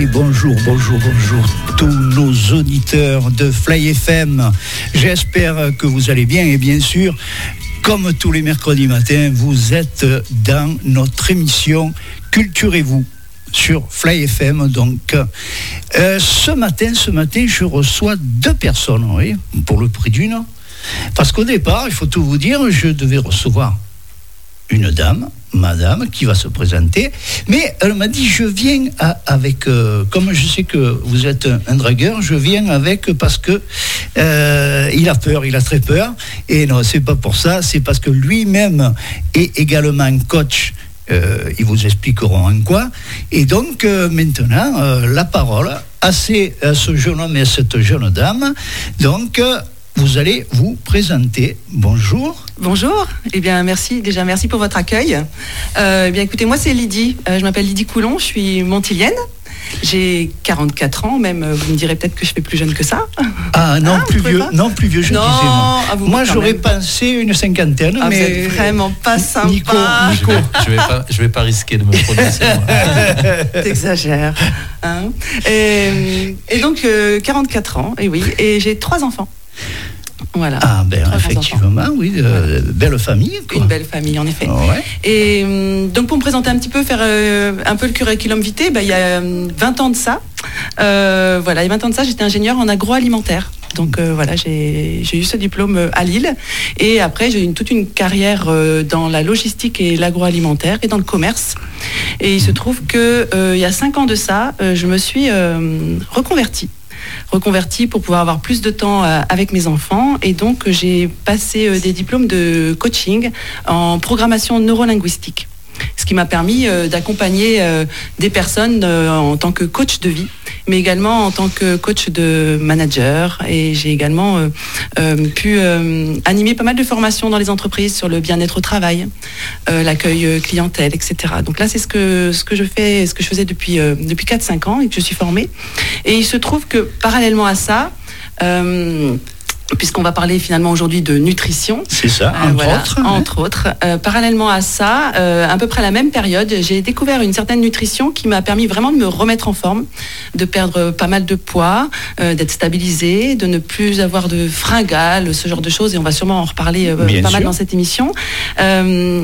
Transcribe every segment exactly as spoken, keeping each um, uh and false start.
bonjour, bonjour, bonjour tous nos auditeurs de Fly F M. J'espère que vous allez bien et bien sûr, comme tous les mercredis matins, vous êtes dans notre émission Culturez-vous sur Fly F M. Donc, euh, ce matin, ce matin, je reçois deux personnes, oui, pour le prix d'une. Parce qu'au départ, il faut tout vous dire, je devais recevoir une dame, madame, qui va se présenter, mais elle m'a dit, je viens à, avec, euh, comme je sais que vous êtes un, un dragueur, je viens avec parce que euh, il a peur, il a très peur, et non, c'est pas pour ça, c'est parce que lui-même est également coach. Euh, ils vous expliqueront en quoi. Et donc, euh, maintenant, euh, la parole à, ces, à ce jeune homme et à cette jeune dame. Donc, euh, vous allez vous présenter. Bonjour. Bonjour. Eh bien, merci. Déjà, merci pour votre accueil. Euh, eh bien, écoutez, moi, c'est Lydie. Euh, je m'appelle Lydie Coulon. Je suis montilienne. J'ai quarante-quatre ans, même. Vous me direz peut-être que je fais plus jeune que ça. Ah non, ah, plus vieux. Non, plus vieux, je non, disais. Moi, ah, moi j'aurais même pensé une cinquantaine, ah, mais vous êtes vraiment pas sympa. Nico, Nico. Je vais pas, je vais pas risquer de me prononcer. T'exagères. Hein, et, et donc, euh, quarante-quatre ans, et oui, et j'ai trois enfants. Voilà. Ah ben effectivement, enfants. Oui, euh, belle famille. Quoi. Une belle famille, en effet. Oh, ouais. Et donc pour me présenter un petit peu, faire euh, un peu le curriculum vitae, bah, il y a vingt ans de ça, euh, voilà, il y a vingt ans de ça, j'étais ingénieure en agroalimentaire. Donc euh, voilà, j'ai, j'ai eu ce diplôme à Lille. Et après, j'ai eu une, toute une carrière euh, dans la logistique et l'agroalimentaire et dans le commerce. Et il se trouve que euh, il y a cinq ans de ça, euh, je me suis euh, reconvertie. reconvertie pour pouvoir avoir plus de temps euh, avec mes enfants, et donc euh, j'ai passé euh, des diplômes de coaching en programmation neurolinguistique, ce qui m'a permis euh, d'accompagner euh, des personnes euh, en tant que coach de vie, mais également en tant que coach de manager, et j'ai également euh, euh, pu euh, animer pas mal de formations dans les entreprises sur le bien-être au travail, euh, l'accueil clientèle, et cetera. Donc là, c'est ce que, ce que je fais, ce que je faisais depuis, euh, depuis quatre cinq ans et que je suis formée. Et il se trouve que parallèlement à ça, euh, puisqu'on va parler finalement aujourd'hui de nutrition. C'est ça, euh, entre voilà, autres. Entre hein. autres. Euh, parallèlement à ça, euh, à peu près à la même période, j'ai découvert une certaine nutrition qui m'a permis vraiment de me remettre en forme, de perdre pas mal de poids, euh, d'être stabilisée, de ne plus avoir de fringales, ce genre de choses, et on va sûrement en reparler euh, pas sûr. mal dans cette émission. Euh,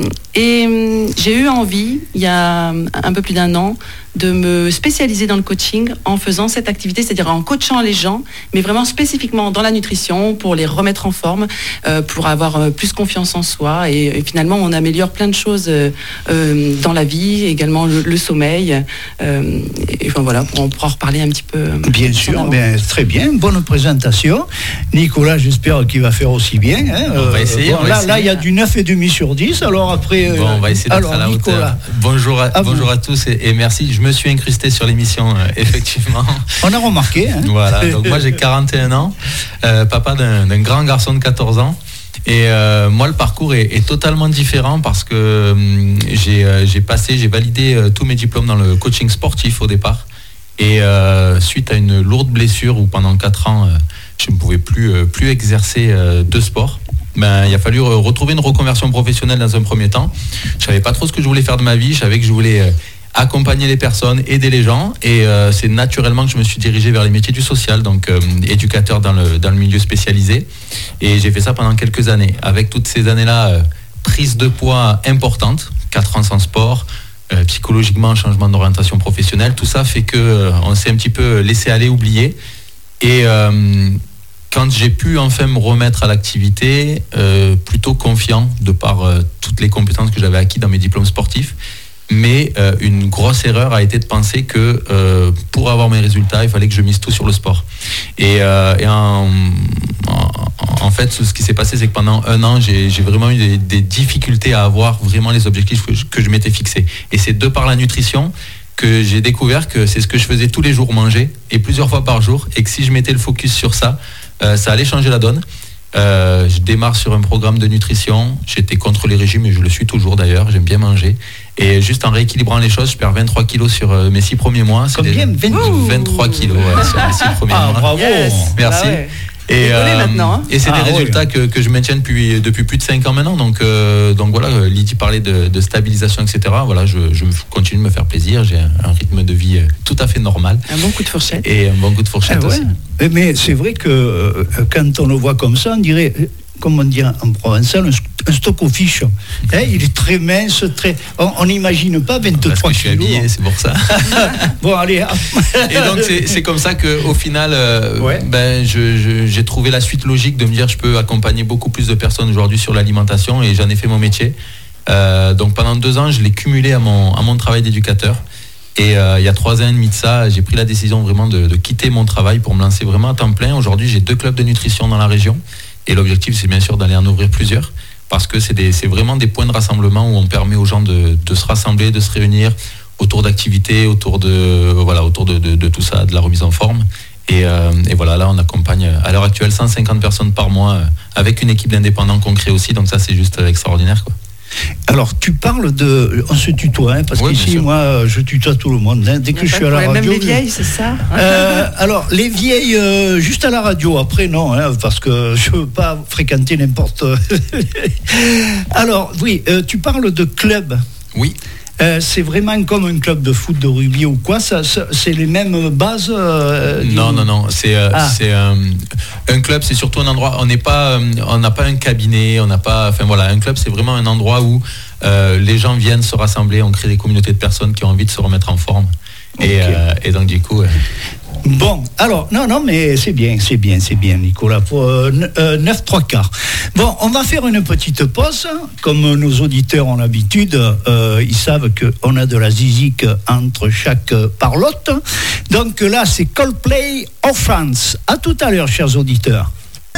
et j'ai eu envie, il y a un peu plus d'un an, de me spécialiser dans le coaching en faisant cette activité, c'est-à-dire en coachant les gens, mais vraiment spécifiquement dans la nutrition, pour les remettre en forme, euh, pour avoir euh, plus confiance en soi, et, et finalement on améliore plein de choses euh, euh, dans la vie, également le, le sommeil, euh, et enfin voilà, on pourra en reparler un petit peu. Bien sûr, bien, très bien, bonne présentation. Nicolas, j'espère qu'il va faire aussi bien. Hein. On va essayer. Bon, on va là, essayer. là, il y a du neuf virgule cinq sur dix, alors après... Bon, on va essayer d'être alors, à la Nicolas, hauteur. Bonjour à, à, bonjour à tous et, et merci. Je me suis incrusté sur l'émission, euh, effectivement. On a remarqué. Hein. Voilà, donc moi j'ai quarante et un ans, euh, papa d'un, d'un grand garçon de quatorze ans. Et euh, moi, le parcours est, est totalement différent parce que euh, j'ai, euh, j'ai passé, j'ai validé euh, tous mes diplômes dans le coaching sportif au départ. Et euh, suite à une lourde blessure où pendant quatre ans, euh, je ne pouvais plus, euh, plus exercer euh, de sport, ben, il a fallu re- retrouver une reconversion professionnelle dans un premier temps. Je ne savais pas trop ce que je voulais faire de ma vie, je savais que je voulais... Euh, accompagner les personnes, aider les gens, et euh, c'est naturellement que je me suis dirigé vers les métiers du social, donc euh, éducateur dans le, dans le milieu spécialisé, et j'ai fait ça pendant quelques années, avec toutes ces années-là, euh, prise de poids importante, quatre ans sans sport, euh, psychologiquement, changement d'orientation professionnelle, tout ça fait que euh, on s'est un petit peu laissé aller, oublier, et euh, quand j'ai pu enfin me remettre à l'activité, euh, plutôt confiant de par euh, toutes les compétences que j'avais acquises dans mes diplômes sportifs. Mais euh, une grosse erreur a été de penser que euh, pour avoir mes résultats, il fallait que je mise tout sur le sport. Et, euh, et en, en, en fait, ce qui s'est passé, c'est que pendant un an, j'ai, j'ai vraiment eu des, des difficultés à avoir vraiment les objectifs que je, que je m'étais fixés. Et c'est de par la nutrition que j'ai découvert que c'est ce que je faisais tous les jours, manger, et plusieurs fois par jour, et que si je mettais le focus sur ça, euh, ça allait changer la donne. Euh, je démarre sur un programme de nutrition. J'étais contre les régimes et je le suis toujours d'ailleurs. J'aime bien manger. Et juste en rééquilibrant les choses, je perds vingt-trois kilos sur euh, mes six premiers mois. C'est combien? des... vingt... vingt-trois kilos ouais, sur mes six premiers ah, mois. Bravo. Yes. Merci. Ah ouais. Et, euh, maintenant, hein. et c'est ah, des oui. résultats que, que je maintiens depuis, depuis plus de cinq ans maintenant. Donc, euh, donc voilà, Lydie parlait de, de stabilisation, et cetera. Voilà, je, je continue de me faire plaisir. J'ai un, un rythme de vie tout à fait normal. Un bon coup de fourchette. Et un bon coup de fourchette Ah ouais. aussi. Mais c'est vrai que euh, quand on le voit comme ça, on dirait, comme on dit en provençal, un, un stock au fiche. Hein, il est très mince, très. On n'imagine pas vingt-trois Parce que je suis kilos. habillé, c'est pour ça. Bon, allez. Et donc c'est, c'est comme ça qu'au final, euh, Ouais. ben, je, je- j'ai trouvé la suite logique de me dire je peux accompagner beaucoup plus de personnes aujourd'hui sur l'alimentation et j'en ai fait mon métier. Euh, donc pendant deux ans, je l'ai cumulé à mon, à mon travail d'éducateur. Et euh, il y a trois ans et demi de ça, j'ai pris la décision vraiment de, de quitter mon travail pour me lancer vraiment à temps plein. Aujourd'hui, j'ai deux clubs de nutrition dans la région. Et l'objectif, c'est bien sûr d'aller en ouvrir plusieurs. Parce que c'est, des, c'est vraiment des points de rassemblement où on permet aux gens de, de se rassembler, de se réunir autour d'activités, autour de, voilà, autour de, de, de tout ça, de la remise en forme. Et, euh, et voilà, là, on accompagne à l'heure actuelle cent cinquante personnes par mois euh, avec une équipe d'indépendants qu'on crée aussi. Donc ça, c'est juste euh, extraordinaire, quoi. Alors, tu parles de. On se tutoie, hein, parce Oui, bien qu'ici, sûr. moi, je tutoie tout le monde. Hein, dès que je suis à la radio. Même les je- vieilles, c'est ça. Euh, alors, les vieilles, euh, juste à la radio, après, non, hein, parce que je ne veux pas fréquenter n'importe. Alors, oui, euh, tu parles de club. Oui. Euh, c'est vraiment comme un club de foot, de rugby ou quoi, ça, ça- c'est les mêmes bases euh, du- Non, non, non. C'est, euh, Ah. c'est euh, un club, c'est surtout un endroit. On n'est pas, euh, on n'a pas un cabinet, on n'a pas. Enfin voilà, un club, c'est vraiment un endroit où euh, les gens viennent se rassembler. On crée des communautés de personnes qui ont envie de se remettre en forme. Et, Ok. euh, et donc du coup, euh, Bon, alors, non, non, mais c'est bien, c'est bien, c'est bien, Nicolas, pour euh, n- euh, neuf trois quarts. Bon, on va faire une petite pause. Comme nos auditeurs ont l'habitude, euh, ils savent qu'on a de la zizique entre chaque euh, parlotte. Donc là, c'est Coldplay of France. À tout à l'heure, chers auditeurs.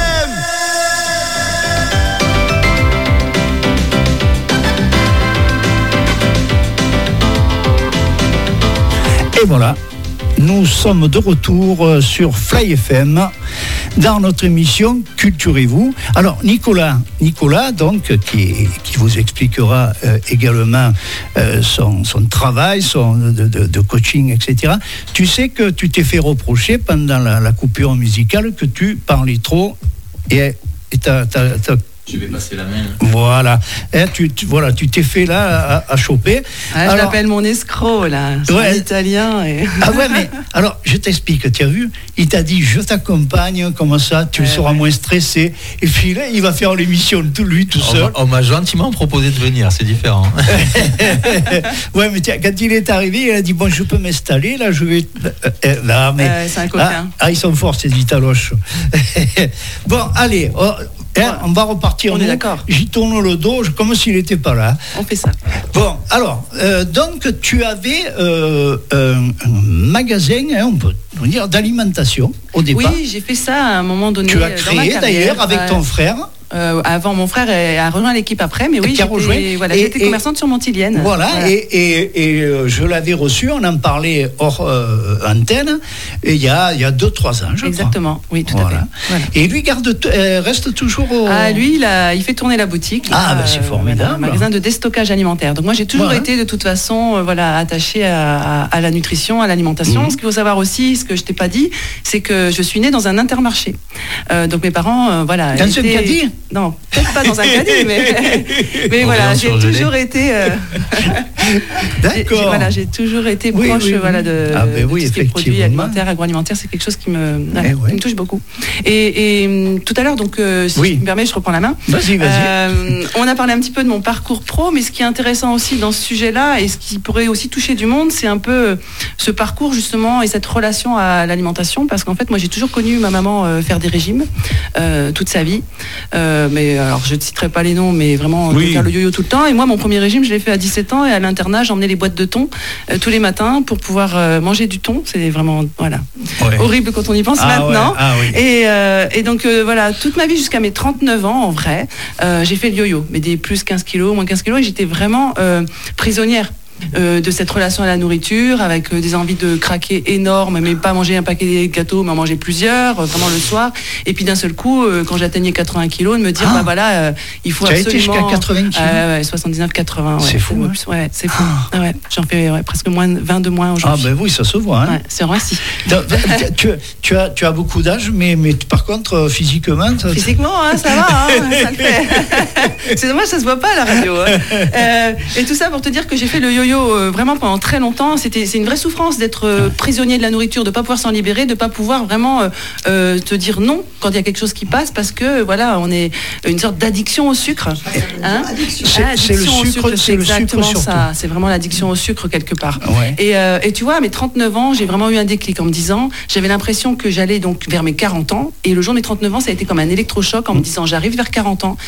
Et voilà, nous sommes de retour euh, sur Fly F M dans notre émission Culturez-vous. Alors Nicolas, Nicolas donc qui, qui vous expliquera euh, également euh, son, son travail, son de, de- de coaching, et cetera. Tu sais que tu t'es fait reprocher pendant la, la coupure musicale que tu parlais trop et et t'as- t'as- t'as je vais passer la main. Voilà, Eh, tu, tu- voilà, tu t'es fait là à, à choper. Ah, je Alors- l'appelle mon escroc, là. C'est Ouais. un italien. Et... Ah ouais, mais alors je t'explique, tu as vu, il t'a dit je t'accompagne, comme ça tu Ouais, seras ouais. moins stressé. Et puis là, il va faire l'émission tout lui tout On seul. m'a, on m'a gentiment proposé de venir, c'est différent. Ouais, mais tiens, quand il est arrivé, il a dit bon, je peux m'installer, là, je vais. Euh, euh, là, mais. Euh, c'est un coquin. Ah, ah, ils sont forts, ces Italoches. Bon, allez, oh, hein, on va repartir. On est nous. d'accord. J'y tourne le dos, je- comme s'il n'était pas là. On fait ça. Bon, alors, euh, donc tu avais euh, un, un magasin, hein, on peut dire, d'alimentation au départ. Oui, j'ai fait ça à un moment donné. Tu as euh, dans ma créé carrière. d'ailleurs avec Ouais. ton frère. Euh, avant, mon frère est- a rejoint l'équipe après, mais oui, Qui a j'étais, rejoint. voilà, Et- j'étais et- commerçante sur Montilienne. Voilà, et, et, et, euh, je l'avais reçu, on en parlait hors euh, antenne, et il y a, il y a deux, trois ans, je Exactement, oui, tout crois. à fait. Voilà. Voilà. Et lui garde, t- euh, reste toujours au. Ah, lui, il, a- il fait tourner la boutique. Ah, là, bah, c'est euh, formidable. voilà, un magasin de déstockage alimentaire. Donc moi, j'ai toujours Voilà. été de toute façon, euh, voilà, attachée à, à- à la nutrition, à l'alimentation. Mhm. Ce qu'il faut savoir aussi, ce que je t'ai pas dit, c'est que je suis née dans un intermarché. Euh, donc mes parents, euh, voilà. Dans un étaient- caddie Non, peut-être pas dans un caddie, mais, mais Au voilà, rayon j'ai surgelé. toujours été. euh, j'ai- j'ai- D'accord. Voilà, j'ai toujours été Oui, proche, oui, oui. voilà, de, Ah, ben de oui, tout ce qui est produits effectivement. alimentaires, agroalimentaires. C'est quelque chose qui me, voilà, Eh ouais. qui me touche beaucoup. Et, et, hum, tout à l'heure, donc, euh, si Oui. tu me permets, je reprends la main. Vas-y, vas-y. Euh, on a parlé un petit peu de mon parcours pro, mais ce qui est intéressant aussi dans ce sujet-là et ce qui pourrait aussi toucher du monde, c'est un peu ce parcours justement et cette relation à l'alimentation, parce qu'en fait, moi, j'ai toujours connu ma maman euh, faire des régimes euh, toute sa vie. Euh, mais alors, je ne citerai pas les noms, mais vraiment Oui. faire le yo-yo tout le temps. Et moi, mon premier régime, je l'ai fait à dix-sept ans, et à l'internat, j'emmenais les boîtes de thon euh, tous les matins pour pouvoir euh, manger du thon. C'est vraiment, voilà, Ouais. horrible quand on y pense Ah maintenant. ouais, ah oui. Et, euh, et donc euh, voilà, toute ma vie jusqu'à mes trente-neuf ans en vrai, euh, j'ai fait le yo-yo, mais des plus quinze kilos, moins quinze kilos, et j'étais vraiment euh, prisonnière. euh, de cette relation à la nourriture, avec euh, des envies de craquer énormes, mais pas manger un paquet de gâteaux, mais en manger plusieurs, euh, vraiment le soir. Et puis d'un seul coup, euh, quand j'atteignais quatre-vingts kilos, de me dire, ah. bah voilà, euh, il faut tu absolument... Tu as été jusqu'à quatre-vingts kilos euh, ouais, soixante-dix-neuf quatre-vingts. Ouais, c'est fou. C'est, ouais, c'est fou. Ah. Ouais, j'en fais ouais, presque moins, vingt de moins aujourd'hui. Ah ben oui, ça se voit. Hein. Ouais, c'est vrai, si. tu, tu, as, tu as beaucoup d'âge, mais, mais par contre, physiquement... Ça, physiquement, hein, ça va, hein, ça le fait. C'est dommage, ça se voit pas à la radio. Hein. Euh, et tout ça pour te dire que j'ai fait le yo-yo euh, vraiment pendant très longtemps. C'était, c'est une vraie souffrance d'être euh, prisonnier de la nourriture, de pas pouvoir s'en libérer, de pas pouvoir vraiment euh, euh, te dire non quand il y a quelque chose qui passe, parce que voilà, on est une sorte d'addiction au sucre. Hein. C'est, ah, c'est le sucre, sucre, c'est, c'est le exactement sucre ça. C'est vraiment l'addiction au sucre quelque part. Ouais. Et, euh, et tu vois, à mes trente-neuf ans, j'ai vraiment eu un déclic en me disant, j'avais l'impression que j'allais donc vers mes quarante ans, et le jour de mes trente-neuf ans, ça a été comme un électrochoc en me disant, j'arrive vers quarante ans,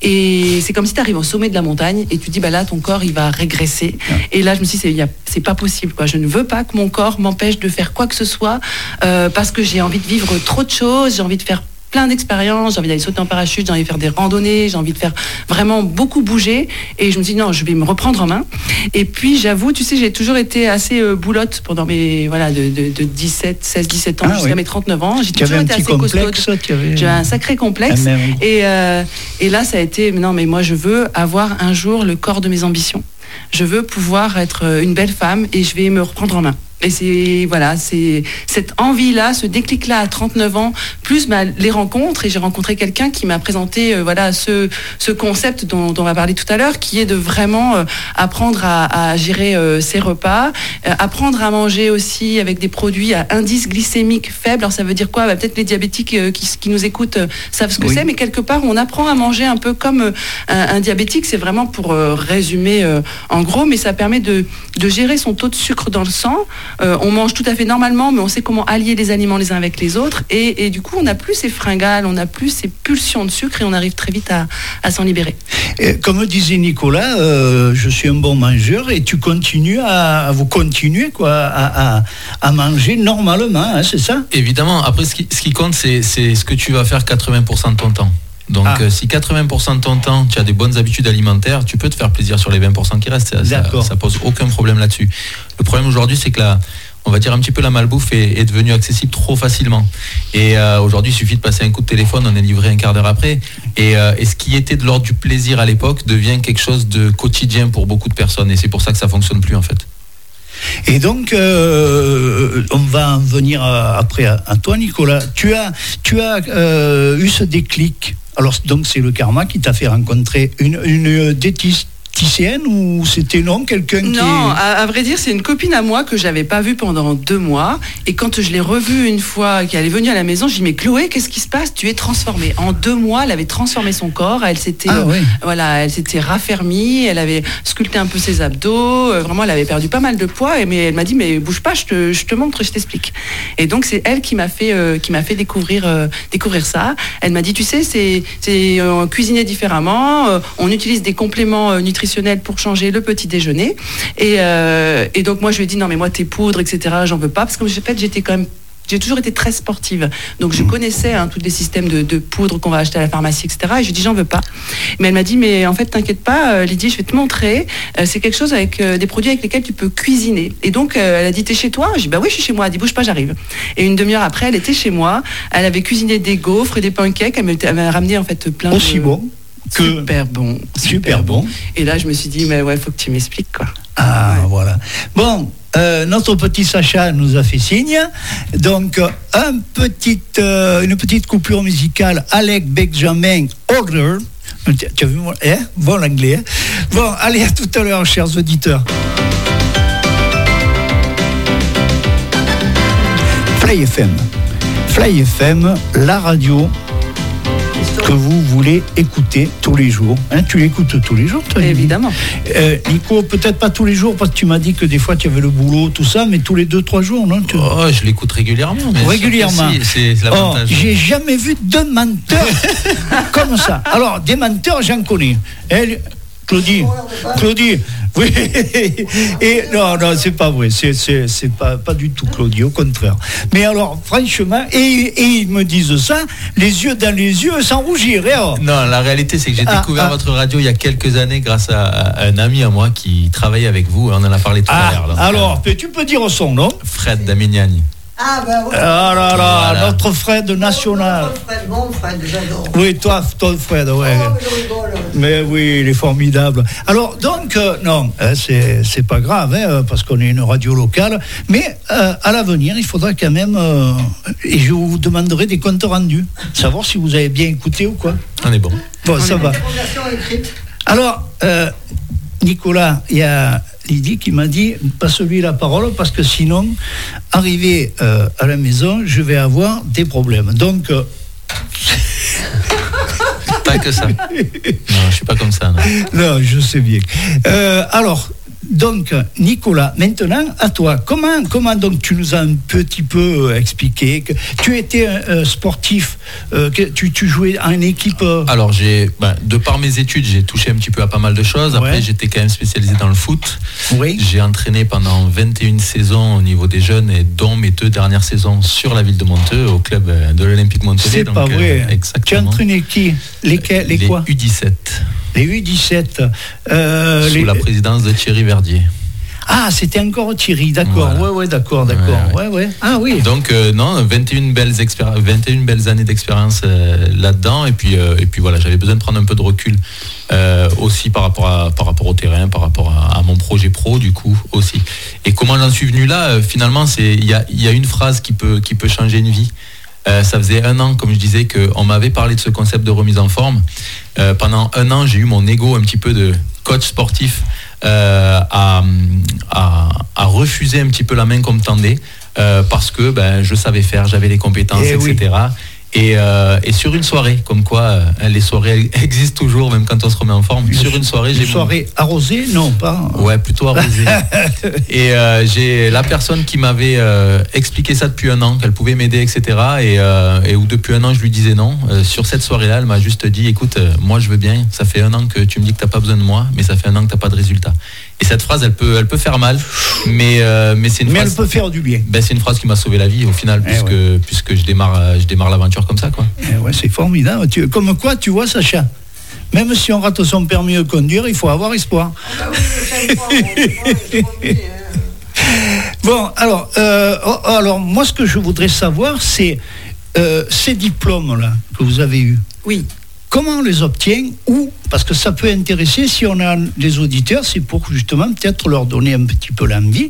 et c'est comme si tu arrives au sommet de la montagne, et tu dis, bah là, ton corps, il va régresser. Ouais. Et là, je me suis dit, c'est, y a, c'est pas possible, quoi. Je ne veux pas que mon corps m'empêche de faire quoi que ce soit, euh, parce que j'ai envie de vivre trop de choses, j'ai envie de faire plein d'expériences, j'ai envie d'aller sauter en parachute, j'ai envie de faire des randonnées, j'ai envie de faire vraiment beaucoup bouger, et je me dis non, je vais me reprendre en main. Et puis j'avoue, tu sais, j'ai toujours été assez euh, boulotte pendant mes, voilà, de, de, de dix-sept, seize, dix-sept ans ah, jusqu'à oui. mes trente-neuf ans, j'ai tu toujours été assez complexe, costaude. avais... J'ai un sacré complexe, et, euh, et là ça a été, non mais moi je veux avoir un jour le corps de mes ambitions. Je veux pouvoir être une belle femme et je vais me reprendre en main. Et c'est voilà, c'est cette envie-là, ce déclic-là à trente-neuf ans, plus bah, les rencontres. Et j'ai rencontré quelqu'un qui m'a présenté euh, voilà ce ce concept dont, dont on va parler tout à l'heure, qui est de vraiment euh, apprendre à, à gérer euh, ses repas, euh, apprendre à manger aussi avec des produits à indice glycémique faible. Alors ça veut dire quoi ? Bah, peut-être les diabétiques euh, qui, qui nous écoutent euh, savent ce que oui. c'est, mais quelque part on apprend à manger un peu comme euh, un, un diabétique. C'est vraiment pour euh, résumer euh, en gros, mais ça permet de de gérer son taux de sucre dans le sang. Euh, on mange tout à fait normalement, mais on sait comment allier les aliments les uns avec les autres. Et, et du coup, on n'a plus ces fringales, on n'a plus ces pulsions de sucre et on arrive très vite à, à s'en libérer. Et comme disait Nicolas, euh, je suis un bon mangeur et tu continues à, à vous continuer quoi, à, à, à manger normalement, hein, c'est ça ? Évidemment. Après, ce qui, ce qui compte, c'est, c'est ce que tu vas faire quatre-vingts pour cent de ton temps. Donc ah. euh, si quatre-vingts pour cent de ton temps tu as des bonnes habitudes alimentaires, tu peux te faire plaisir sur les vingt pour cent qui restent, ça, ça, ça pose aucun problème là-dessus. Le problème aujourd'hui, c'est que la, on va dire un petit peu la malbouffe est, est devenue accessible trop facilement. Et euh, aujourd'hui, il suffit de passer un coup de téléphone, on est livré un quart d'heure après. Et, euh, et ce qui était de l'ordre du plaisir à l'époque devient quelque chose de quotidien pour beaucoup de personnes. Et c'est pour ça que ça fonctionne plus en fait. Et donc, euh, on va en venir à, après à, à toi, Nicolas. Tu as, tu as euh, eu ce déclic. Alors, donc, c'est le karma qui t'a fait rencontrer une, une diététicienne ou c'était non quelqu'un qui... Non, à, à vrai dire, c'est une copine à moi que j'avais pas vue pendant deux mois. Et quand je l'ai revue une fois, qu'elle est venue à la maison, je dis mais Chloé, qu'est-ce qui se passe ? Tu es transformée. En deux mois, elle avait transformé son corps. Elle s'était, ah, oui. euh, voilà, elle s'était raffermie. Elle avait sculpté un peu ses abdos. Euh, vraiment, elle avait perdu pas mal de poids. Et mais elle m'a dit mais bouge pas, je te, je te montre, je t'explique. Et donc c'est elle qui m'a fait, euh, qui m'a fait découvrir, euh, découvrir ça. Elle m'a dit tu sais, c'est, c'est euh, cuisiner différemment. Euh, on utilise des compléments euh, nutritionnels pour changer le petit déjeuner et, euh, et donc moi je lui ai dit non mais moi tes poudres etc j'en veux pas parce que en fait j'étais quand même j'ai toujours été très sportive, donc je connaissais hein, tous les systèmes de, de poudre qu'on va acheter à la pharmacie, et cetera. Et je lui ai dit, j'en veux pas. Mais elle m'a dit, mais en fait, t'inquiète pas, euh, Lydie, je vais te montrer. Euh, c'est quelque chose avec euh, des produits avec lesquels tu peux cuisiner. Et donc, euh, elle a dit, t'es chez toi ? J'ai dit, bah oui, je suis chez moi. Elle a dit, bouge pas, j'arrive. Et une demi-heure après, elle était chez moi. Elle avait cuisiné des gaufres et des pancakes. Elle m'a, elle m'a ramené en fait plein de... Aussi bon que... Super bon. Super, super bon. bon. Et là, je me suis dit, mais ouais, faut que tu m'expliques, quoi. Ah, ouais. Voilà. Bon. Euh, notre petit Sacha nous a fait signe. Donc, un petit, euh, une petite coupure musicale. Alec Benjamin Order. Tu as vu moi eh bon l'anglais. Hein bon, allez, à tout à l'heure, chers auditeurs. Fly F M. Fly F M, la radio que vous voulez écouter tous les jours. Hein, tu l'écoutes tous les jours, toi ? Évidemment. Euh, Nico, peut-être pas tous les jours, parce que tu m'as dit que des fois tu avais le boulot, tout ça, mais tous les deux, trois jours, non ? tu... Oh, je l'écoute régulièrement. Mais régulièrement. C'est, c'est l'avantage. Oh, j'ai jamais vu deux menteurs comme ça. Alors, des menteurs, j'en connais. Elle, Claudie, Claudie, oui. Et non, non, c'est pas vrai. C'est, c'est, c'est pas, pas du tout Claudie, au contraire. Mais alors, franchement, et, et ils me disent ça, les yeux dans les yeux, sans rougir. Hein. Non, la réalité, c'est que j'ai ah, découvert ah. votre radio il y a quelques années grâce à, à un ami à moi qui travaille avec vous. On en a parlé tout ah, à l'heure. Donc, alors, euh, tu peux dire son nom? Fred Damignani. Ah ben oui. Ah là là, voilà. Notre Fred national. Mon Fred, mon Fred, j'adore. Oui, toi, ton Fred, ouais. Oh, je rigole. Mais oui, il est formidable. Alors, donc, euh, non, hein, c'est, c'est pas grave, hein, parce qu'on est une radio locale, mais euh, à l'avenir, il faudra quand même, euh, et je vous demanderai des comptes rendus, savoir si vous avez bien écouté ou quoi. On est bon. Bon, ça va. Alors, euh, Nicolas, il y a Lydie qui m'a dit, passe-lui la parole, parce que sinon, arrivé euh, à la maison, je vais avoir des problèmes. Donc... Euh, Pas que ça. Non, je suis pas comme ça. Non, non je sais bien. Euh, alors, donc, Nicolas, maintenant, à toi. Comment, comment donc tu nous as un petit peu expliqué que tu étais euh, sportif, euh, que tu, tu jouais en équipe euh... Alors, j'ai, ben, de par mes études, j'ai touché un petit peu à pas mal de choses. Après, ouais. j'étais quand même spécialisé dans le foot. Oui. J'ai entraîné pendant vingt et une saisons au niveau des jeunes, et dont mes deux dernières saisons sur la ville de Monteux, au club de l'Olympique Montpellier. C'est donc, pas vrai. Euh, exactement. Tu as entraîné qui? Les, les, les quoi? U dix-sept. Les U dix-sept. Euh, Sous les... la présidence de Thierry Verdier. Ah, c'était encore Thierry, d'accord. Voilà. Ouais, ouais, d'accord, d'accord. Ouais, ouais. ouais. Ah oui. Donc euh, non, vingt et une belles expéri- vingt et une belles années d'expérience euh, là-dedans, et puis euh, et puis voilà, j'avais besoin de prendre un peu de recul euh, aussi par rapport à par rapport au terrain, par rapport à, à mon projet pro du coup aussi. Et comment j'en suis venu là euh, finalement, c'est il y a il y a une phrase qui peut qui peut changer une vie. Euh, ça faisait un an, comme je disais, qu'on m'avait parlé de ce concept de remise en forme. Euh, pendant un an, j'ai eu mon ego un petit peu de coach sportif euh, à, à, à refuser un petit peu la main qu'on me tendait euh, parce que ben, je savais faire, j'avais les compétences, et et cetera. Oui. Et, euh, et sur une soirée, comme quoi euh, les soirées existent toujours, même quand on se remet en forme. Sur une soirée, une j'ai soirée mon... arrosée, non pas. Ouais, plutôt arrosée. Et euh, j'ai la personne qui m'avait euh, expliqué ça depuis un an, qu'elle pouvait m'aider, et cetera. Et, euh, et où depuis un an je lui disais non. Euh, sur cette soirée-là, elle m'a juste dit, écoute, euh, moi je veux bien. Ça fait un an que tu me dis que t'as pas besoin de moi, mais ça fait un an que t'as pas de résultat. Et cette phrase, elle peut, elle peut faire mal, mais euh, mais c'est une mais phrase. Elle peut faire du bien. Ben c'est une phrase qui m'a sauvé la vie au final, eh puisque ouais. puisque je démarre, je démarre l'aventure comme ça, quoi. Eh ouais, c'est formidable. Tu, comme quoi, tu vois, Sacha. Même si on rate son permis de conduire, il faut avoir espoir. Ah bah oui, bon, alors, euh, alors, moi, ce que je voudrais savoir, c'est euh, ces diplômes-là que vous avez eus. Oui. Comment on les obtient? Ou, parce que ça peut intéresser, si on a des auditeurs, c'est pour justement peut-être leur donner un petit peu l'envie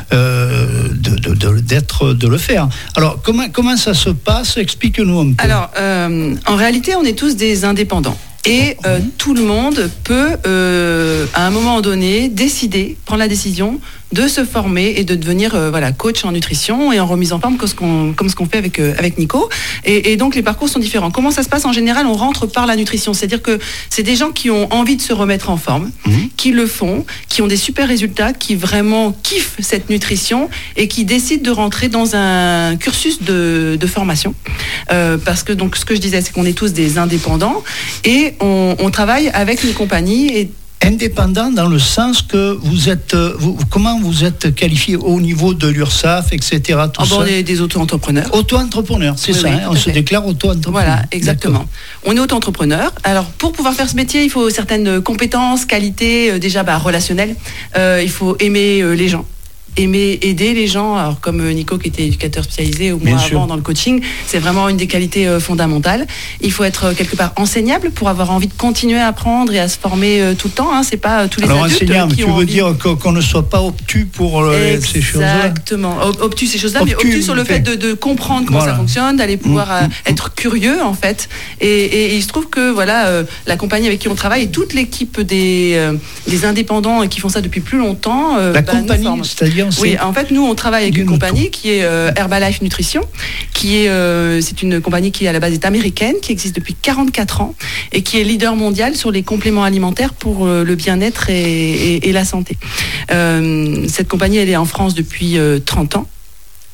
euh, de, de, de, d'être, de le faire. Alors, comment, comment ça se passe? Explique-nous un peu. Alors, euh, en réalité, on est tous des indépendants. Et euh, mmh. tout le monde peut, euh, à un moment donné, décider, prendre la décision de se former et de devenir euh, voilà, coach en nutrition et en remise en forme, comme ce qu'on, comme ce qu'on fait avec, euh, avec Nico. Et, et donc, les parcours sont différents. Comment ça se passe? En général, on rentre par la nutrition. C'est-à-dire que c'est des gens qui ont envie de se remettre en forme, mmh. qui le font, qui ont des super résultats, qui vraiment kiffent cette nutrition et qui décident de rentrer dans un cursus de, de formation. Euh, parce que, donc, ce que je disais, c'est qu'on est tous des indépendants et on, on travaille avec une compagnie et indépendant dans le sens que vous êtes, vous, comment vous êtes qualifié au niveau de l'URSSAF, et cetera. Tout oh ça. bon, on est des auto-entrepreneurs. Auto-entrepreneurs, c'est oui, ça, oui, hein, on se déclare auto-entrepreneur. Voilà, exactement. D'accord. On est auto-entrepreneur. Alors, pour pouvoir faire ce métier, il faut certaines compétences, qualités, euh, déjà bah, relationnelles. Euh, il faut aimer euh, les gens. Aimer aider les gens, alors comme Nico qui était éducateur spécialisé ou moi Bien avant sûr. Dans le coaching, c'est vraiment une des qualités euh, fondamentales. Il faut être euh, quelque part enseignable pour avoir envie de continuer à apprendre et à se former euh, tout le temps. Hein. C'est pas euh, tous les alors, adultes enseignable, qui tu ont veux envie... dire qu'on, qu'on ne soit pas obtus pour euh, ces choses-là. Exactement, obtus ces choses-là, obtus, mais obtus sur le fait de, de comprendre comment voilà. ça fonctionne, d'aller pouvoir mmh, euh, mmh. être curieux en fait. Et, et, et il se trouve que voilà, euh, la compagnie avec qui on travaille et toute l'équipe des, euh, des indépendants qui font ça depuis plus longtemps. Euh, la bah, compagnie, c'est-à-dire oui, en fait, nous on travaille avec une compagnie qui est euh, Herbalife Nutrition, qui est euh, c'est une compagnie qui à la base est américaine, qui existe depuis quarante-quatre ans et qui est leader mondial sur les compléments alimentaires pour euh, le bien-être et, et, et la santé. Euh, cette compagnie, elle est en France depuis euh, trente ans.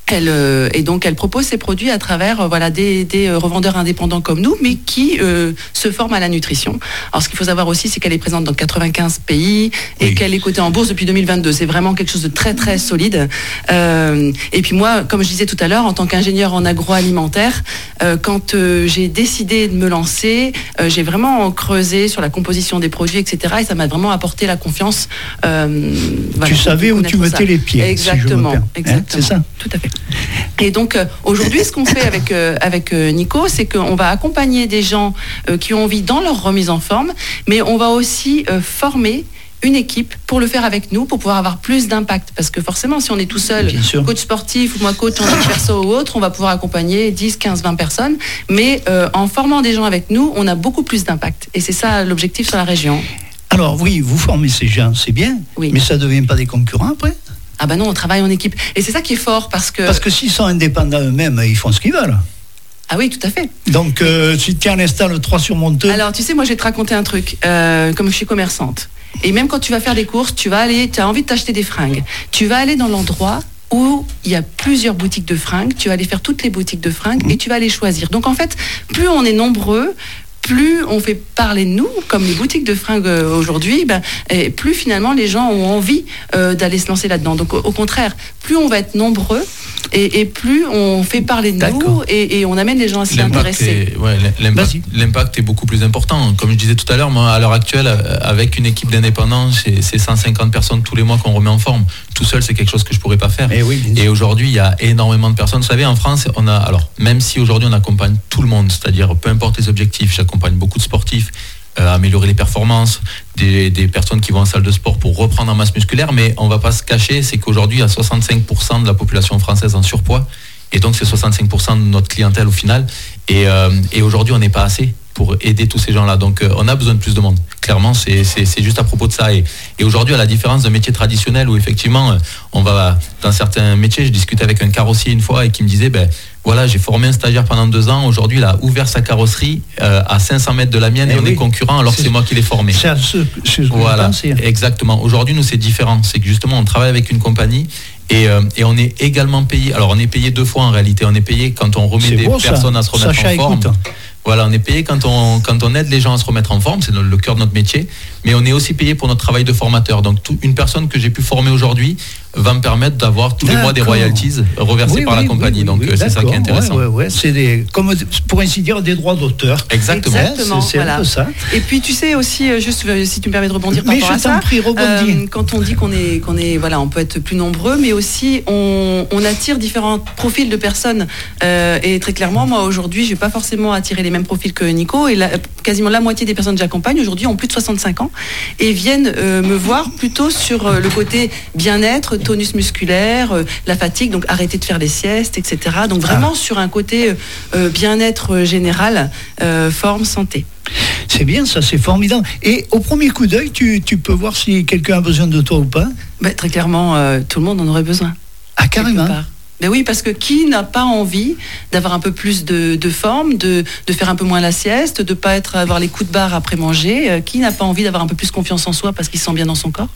Elle, euh, et donc elle propose ses produits à travers euh, voilà, des, des euh, revendeurs indépendants comme nous, mais qui euh, se forment à la nutrition. Alors ce qu'il faut savoir aussi, c'est qu'elle est présente dans quatre-vingt-quinze pays et Oui. qu'elle est cotée en bourse depuis deux mille vingt-deux. C'est vraiment quelque chose de très très solide. Euh, et puis moi, comme je disais tout à l'heure, en tant qu'ingénieur en agroalimentaire, euh, quand euh, j'ai décidé de me lancer, euh, j'ai vraiment creusé sur la composition des produits, et cetera. Et ça m'a vraiment apporté la confiance. Euh, voilà, Tu savais où tu connaître mettais ça. les pieds. Exactement, si je me permets. Hein, exactement. c'est ça. Tout à fait. Et donc euh, aujourd'hui, ce qu'on fait avec euh, avec euh, Nico, c'est qu'on va accompagner des gens euh, qui ont envie dans leur remise en forme, mais on va aussi euh, former une équipe pour le faire avec nous, pour pouvoir avoir plus d'impact. Parce que forcément, si on est tout seul, Bien sûr. coach sportif ou moi coach en perso ou autre, on va pouvoir accompagner dix, quinze, vingt personnes. Mais euh, en formant des gens avec nous, on a beaucoup plus d'impact. Et c'est ça l'objectif sur la région. Alors oui, vous formez ces gens, c'est bien, Oui. mais ça ne devient pas des concurrents après? Ah ben non, on travaille en équipe. Et c'est ça qui est fort parce que... Parce que s'ils sont indépendants eux-mêmes, ils font ce qu'ils veulent. Ah oui, tout à fait. Donc euh, si tu en installes trois sur Monteux, Alors, tu sais, moi, je vais te raconter un truc. Euh, comme je suis commerçante, et même quand tu vas faire des courses, tu vas aller, tu as envie de t'acheter des fringues. Tu vas aller dans l'endroit où il y a plusieurs boutiques de fringues. Tu vas aller faire toutes les boutiques de fringues et tu vas les choisir. Donc, en fait, plus on est nombreux, plus on fait parler de nous, comme les boutiques de fringues euh, aujourd'hui, ben, et plus finalement les gens ont envie euh, d'aller se lancer là-dedans. Donc au, au contraire, plus on va être nombreux et, et plus on fait parler de nous D'accord. et, et on amène les gens à s'y L'impact intéresser. est, ouais, l'impact, Vas-y. l'impact est beaucoup plus important. Comme je disais tout à l'heure, moi, à l'heure actuelle, euh, avec une équipe d'indépendants, c'est, c'est cent cinquante personnes tous les mois qu'on remet en forme. Tout seul, c'est quelque chose que je pourrais pas faire. Eh oui, bien sûr. Et aujourd'hui, il y a énormément de personnes. Vous savez, en France, on a, alors, même si aujourd'hui on accompagne tout le monde, c'est-à-dire peu importe les objectifs, j'accompagne beaucoup de sportifs, euh, améliorer les performances, des, des personnes qui vont en salle de sport pour reprendre en masse musculaire, mais on va pas se cacher, c'est qu'aujourd'hui, il y a soixante-cinq pour cent de la population française en surpoids, et donc c'est soixante-cinq pour cent de notre clientèle au final, et, euh, et aujourd'hui, on n'est pas assez pour aider tous ces gens-là. Donc euh, on a besoin de plus de monde. Clairement, c'est, c'est, c'est juste à propos de ça. Et, et aujourd'hui, à la différence d'un métier traditionnel où effectivement, euh, on va dans certains métiers, je discutais avec un carrossier une fois et qui me disait, ben voilà, j'ai formé un stagiaire pendant deux ans. Aujourd'hui, il a ouvert sa carrosserie euh, à cinq cents mètres de la mienne et, Eh on oui. est concurrent alors que C'est- c'est moi qui l'ai formé. c'est à ce, c'est ce que Voilà, je pensais. exactement. Aujourd'hui, nous, c'est différent. C'est que justement, on travaille avec une compagnie et, euh, et on est également payé. Alors, on est payé deux fois en réalité. On est payé quand on remet C'est des beau, ça. personnes à se remettre Sacha, en forme. écoute. Voilà, on est payé quand on, quand on aide les gens à se remettre en forme, c'est le, le cœur de notre métier, mais on est aussi payé pour notre travail de formateur. Donc, tout, une personne que j'ai pu former aujourd'hui va me permettre d'avoir tous les mois des D'accord. royalties reversées Oui, par oui, la compagnie. oui, oui, Donc, oui, euh, c'est ça qui est d'accord. intéressant. Ouais, ouais, ouais. C'est des, comme pour ainsi dire, des droits d'auteur. Exactement. Exactement. C'est, c'est voilà. un peu ça. Et puis tu sais aussi, euh, juste euh, si tu me permets de rebondir par Mais rapport je à t'en ça, prie, rebondis. euh, quand on dit qu'on est, qu'on est, voilà, on peut être plus nombreux, mais aussi on, on attire différents profils de personnes. Euh, et très clairement, moi aujourd'hui, je vais pas forcément attirer les mêmes profils que Nico. Et la, quasiment la moitié des personnes que j'accompagne aujourd'hui ont plus de soixante-cinq ans et viennent euh, me voir plutôt sur euh, le côté bien-être, tonus musculaire, euh, la fatigue, donc arrêter de faire les siestes, et cetera. Donc vraiment sur un côté euh, bien-être général, euh, forme, santé. C'est bien, ça, c'est formidable. Et au premier coup d'œil, tu, tu peux voir si quelqu'un a besoin de toi ou pas. Bah, très clairement, euh, tout le monde en aurait besoin. Ah, carrément. quelque part. Mais oui, parce que qui n'a pas envie d'avoir un peu plus de, de forme, de, de faire un peu moins la sieste, de pas être avoir les coups de barre après manger. euh, Qui n'a pas envie d'avoir un peu plus confiance en soi parce qu'il se sent bien dans son corps?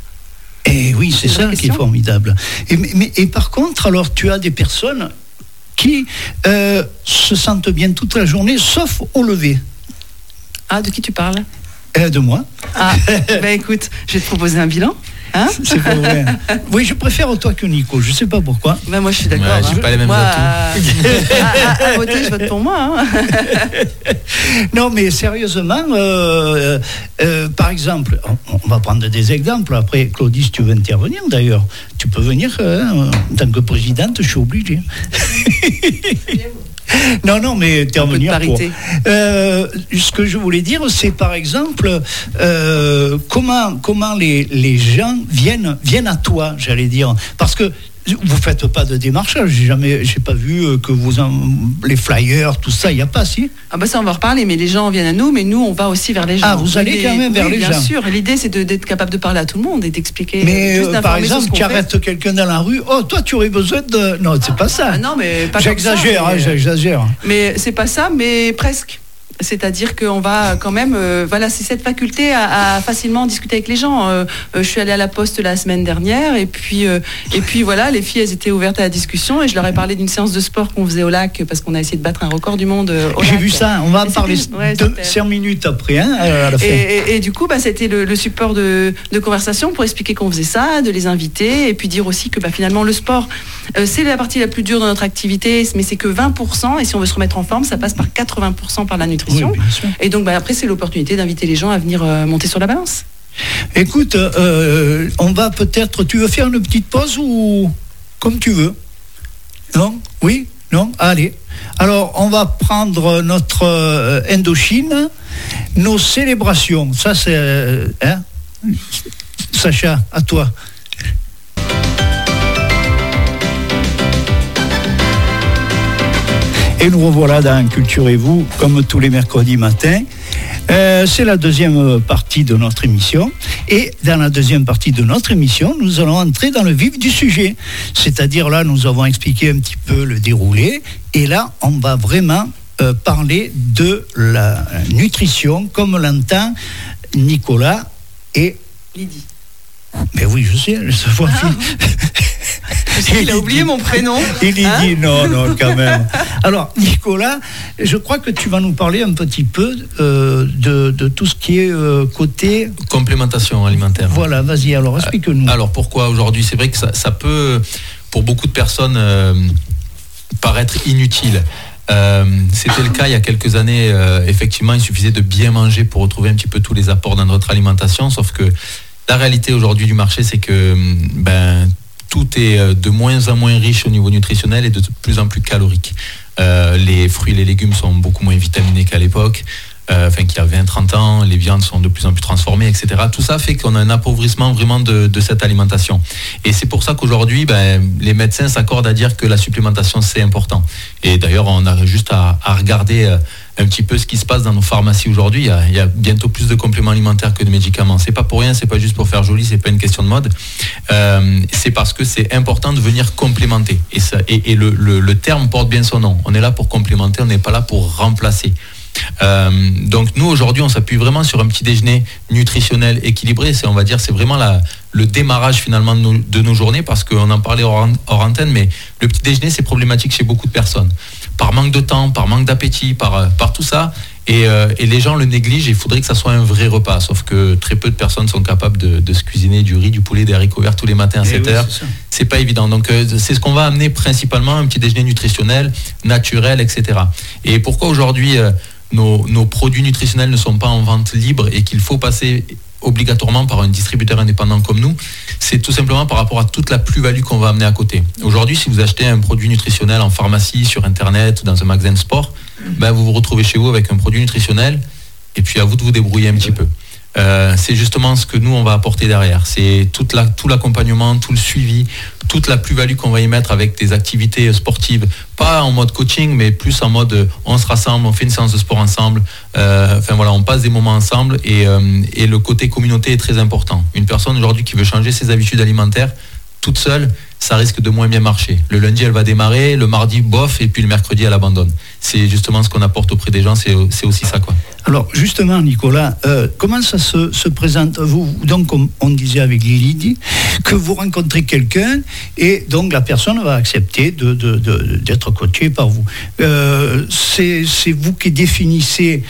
Et oui, c'est C'est une ça vraie qui est question. formidable. Et, mais, mais- et par contre, alors, tu as des personnes qui euh, se sentent bien toute la journée, sauf au lever. Ah, de qui tu parles? Euh, de moi. Ah, bah écoute, je vais te proposer un bilan. Hein? C'est pas vrai. Oui, je préfère toi que Nico. Je sais pas pourquoi. Bah moi je suis d'accord. Ouais, j'ai hein. pas les mêmes moi, atouts. à, à- à voter, je vote pour moi. hein. Non, mais sérieusement, euh, euh, par exemple, on, on va prendre des exemples. Après, Claudie, si tu veux intervenir, d'ailleurs, tu peux venir euh, en tant que présidente, je suis obligé. Non, non, mais intervenir Un peu de pour. parité. Euh, ce que je voulais dire, c'est par exemple euh, comment comment les, les gens viennent viennent à toi, j'allais dire, parce que vous faites pas de démarchage. J'ai jamais, j'ai pas vu euh, que vous en, les flyers, tout ça, il y a pas, si. Ah bah ça on va en reparler, mais les gens viennent à nous, mais nous on va aussi vers les gens. Ah, vous allez L'idée- quand même vers oui, les bien gens. sûr. Et l'idée c'est de- d'être capable de parler à tout le monde et d'expliquer. Mais juste euh, d'informer par sur ce exemple, qu'on tu fait. arrêtes quelqu'un dans la rue. Oh, toi, tu aurais besoin de. Non, c'est pas ça. Ah non, mais pas comme J'exagère, ça, hein, mais- j'exagère. Mais c'est pas ça, mais presque. C'est-à-dire qu'on va quand même, euh, voilà, c'est cette faculté à, à facilement discuter avec les gens. Euh, euh, je suis allée à la Poste la semaine dernière et puis, euh, et puis voilà, les filles, elles étaient ouvertes à la discussion et je leur ai parlé d'une séance de sport qu'on faisait au lac parce qu'on a essayé de battre un record du monde euh, au J'ai lac. vu ça, on va en Et parler c'était- ouais, deux, c'était- cinq minutes après, hein, à la fin. Et, et- et du coup, bah, c'était le, le support de, de conversation pour expliquer qu'on faisait ça, de les inviter, et puis dire aussi que bah, finalement le sport, euh, c'est la partie la plus dure de notre activité, mais c'est que vingt pour cent, et si on veut se remettre en forme, ça passe par quatre-vingts pour cent par la nutrition. Oui, bien sûr. Et donc bah, après, c'est l'opportunité d'inviter les gens à venir euh, monter sur la balance. Écoute, euh, on va peut-être. Tu veux faire une petite pause ou comme tu veux? Non? Oui? Non? Allez. Alors, on va prendre notre euh, Indochine, nos célébrations. Ça, c'est. euh, hein? Sacha, à toi. Et nous revoilà dans Culturez-vous, comme tous les mercredis matins. Euh, c'est la deuxième partie de notre émission. Et dans la deuxième partie de notre émission, nous allons entrer dans le vif du sujet. C'est-à-dire là, nous avons expliqué un petit peu le déroulé. Et là, on va vraiment euh, parler de la nutrition, comme l'entend Nicolas et... Lydie. Mais oui, je sais, je vois. Il a oublié mon prénom. Il y Hein dit non, non, quand même. Alors, Nicolas, je crois que tu vas nous parler un petit peu euh, de, de tout ce qui est euh, côté... Complémentation alimentaire. Voilà, vas-y, alors explique-nous. Alors pourquoi aujourd'hui? C'est vrai que ça, ça peut, pour beaucoup de personnes, euh, paraître inutile. Euh, c'était le cas il y a quelques années. Euh, effectivement, il suffisait de bien manger pour retrouver un petit peu tous les apports dans notre alimentation. Sauf que la réalité aujourd'hui du marché, c'est que ben, tout est de moins en moins riche au niveau nutritionnel et de plus en plus calorique. Euh, les fruits et les légumes sont beaucoup moins vitaminés qu'à l'époque. Euh, enfin, qu'il y a vingt trente ans, les viandes sont de plus en plus transformées, et cetera. Tout ça fait qu'on a un appauvrissement vraiment de, de cette alimentation. Et c'est pour ça qu'aujourd'hui, ben, les médecins s'accordent à dire que la supplémentation, c'est important. Et d'ailleurs, on a juste à, à regarder euh, un petit peu ce qui se passe dans nos pharmacies aujourd'hui. Il y a, il y a bientôt plus de compléments alimentaires que de médicaments. C'est pas pour rien, c'est pas juste pour faire joli, c'est pas une question de mode. Euh, c'est parce que c'est important de venir complémenter. Et, ça, et, et le, le, le terme porte bien son nom. On est là pour complémenter, on n'est pas là pour remplacer. Euh, donc nous aujourd'hui on s'appuie vraiment sur un petit déjeuner nutritionnel équilibré. C'est, on va dire, c'est vraiment la, le démarrage finalement de nos, de nos journées, parce qu'on en parlait hors, hors antenne, mais le petit déjeuner c'est problématique chez beaucoup de personnes, par manque de temps, par manque d'appétit, par, par tout ça, et, euh, et les gens le négligent. Il faudrait que ça soit un vrai repas, sauf que très peu de personnes sont capables de, de se cuisiner du riz, du poulet, des haricots verts tous les matins à sept heures. Oui, c'est, c'est pas évident. Donc euh, c'est ce qu'on va amener principalement, un petit déjeuner nutritionnel, naturel, et cetera. Et pourquoi aujourd'hui euh, Nos, nos produits nutritionnels ne sont pas en vente libre et qu'il faut passer obligatoirement par un distributeur indépendant comme nous, c'est tout simplement par rapport à toute la plus-value qu'on va amener à côté. Aujourd'hui, si vous achetez un produit nutritionnel en pharmacie, sur Internet, dans un magasin de sport, ben vous vous retrouvez chez vous avec un produit nutritionnel et puis à vous de vous débrouiller un petit peu. Euh, c'est justement ce que nous on va apporter derrière. C'est toute la, tout l'accompagnement, tout le suivi, toute la plus-value qu'on va y mettre avec des activités sportives, pas en mode coaching, mais plus en mode on se rassemble, on fait une séance de sport ensemble. Euh, enfin voilà, on passe des moments ensemble et, euh, et le côté communauté est très important. Une personne aujourd'hui qui veut changer ses habitudes alimentaires toute seule, ça risque de moins bien marcher. Le lundi, elle va démarrer, le mardi, bof, et puis le mercredi, elle abandonne. C'est justement ce qu'on apporte auprès des gens, c'est, c'est aussi ça, quoi. Alors, justement, Nicolas, euh, comment ça se, se présente? Vous, donc, comme on disait avec Lydie, que vous rencontrez quelqu'un et donc la personne va accepter de, de, de, d'être coachée par vous. Euh, c'est, c'est vous qui définissez,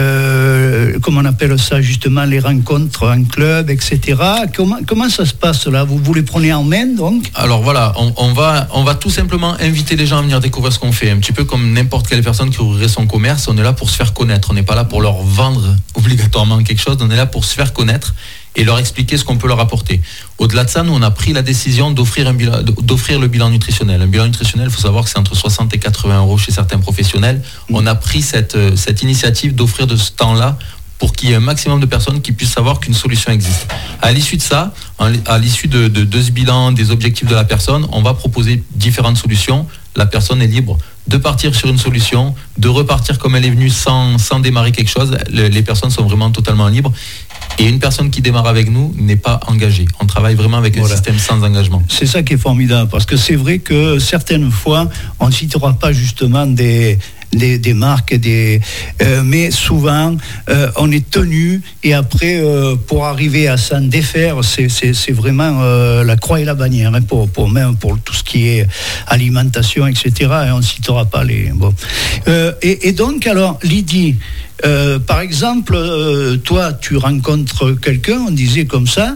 euh, comment on appelle ça, justement, les rencontres en club, et cetera. Comment, comment ça se passe là? Vous, vous les prenez en main, donc? Alors voilà, on, on, va, on va tout simplement inviter les gens à venir découvrir ce qu'on fait. Un petit peu comme n'importe quelle personne qui ouvrirait son commerce, on est là pour se faire connaître. On n'est pas là pour leur vendre obligatoirement quelque chose, on est là pour se faire connaître et leur expliquer ce qu'on peut leur apporter. Au-delà de ça, nous on a pris la décision d'offrir, un bilan, d'offrir le bilan nutritionnel. Un bilan nutritionnel, il faut savoir que c'est entre soixante et quatre-vingts euros chez certains professionnels. On a pris cette, cette initiative d'offrir de ce temps-là pour qu'il y ait un maximum de personnes qui puissent savoir qu'une solution existe. À l'issue de ça, à l'issue de, de, de ce bilan, des objectifs de la personne, on va proposer différentes solutions. La personne est libre de partir sur une solution, de repartir comme elle est venue sans, sans démarrer quelque chose. Le, les personnes sont vraiment totalement libres. Et une personne qui démarre avec nous n'est pas engagée. On travaille vraiment avec voilà. un système sans engagement. C'est ça qui est formidable, parce que c'est vrai que certaines fois, on ne citera pas justement des... des, des marques, des, euh, mais souvent euh, on est tenu et après euh, pour arriver à s'en défaire, c'est, c'est, c'est vraiment euh, la croix et la bannière, hein, pour, pour même pour tout ce qui est alimentation, et cetera. Et on ne citera pas les. Bon. Euh, et, et donc alors Lydie. Euh, par exemple, euh, toi, tu rencontres quelqu'un, on disait comme ça,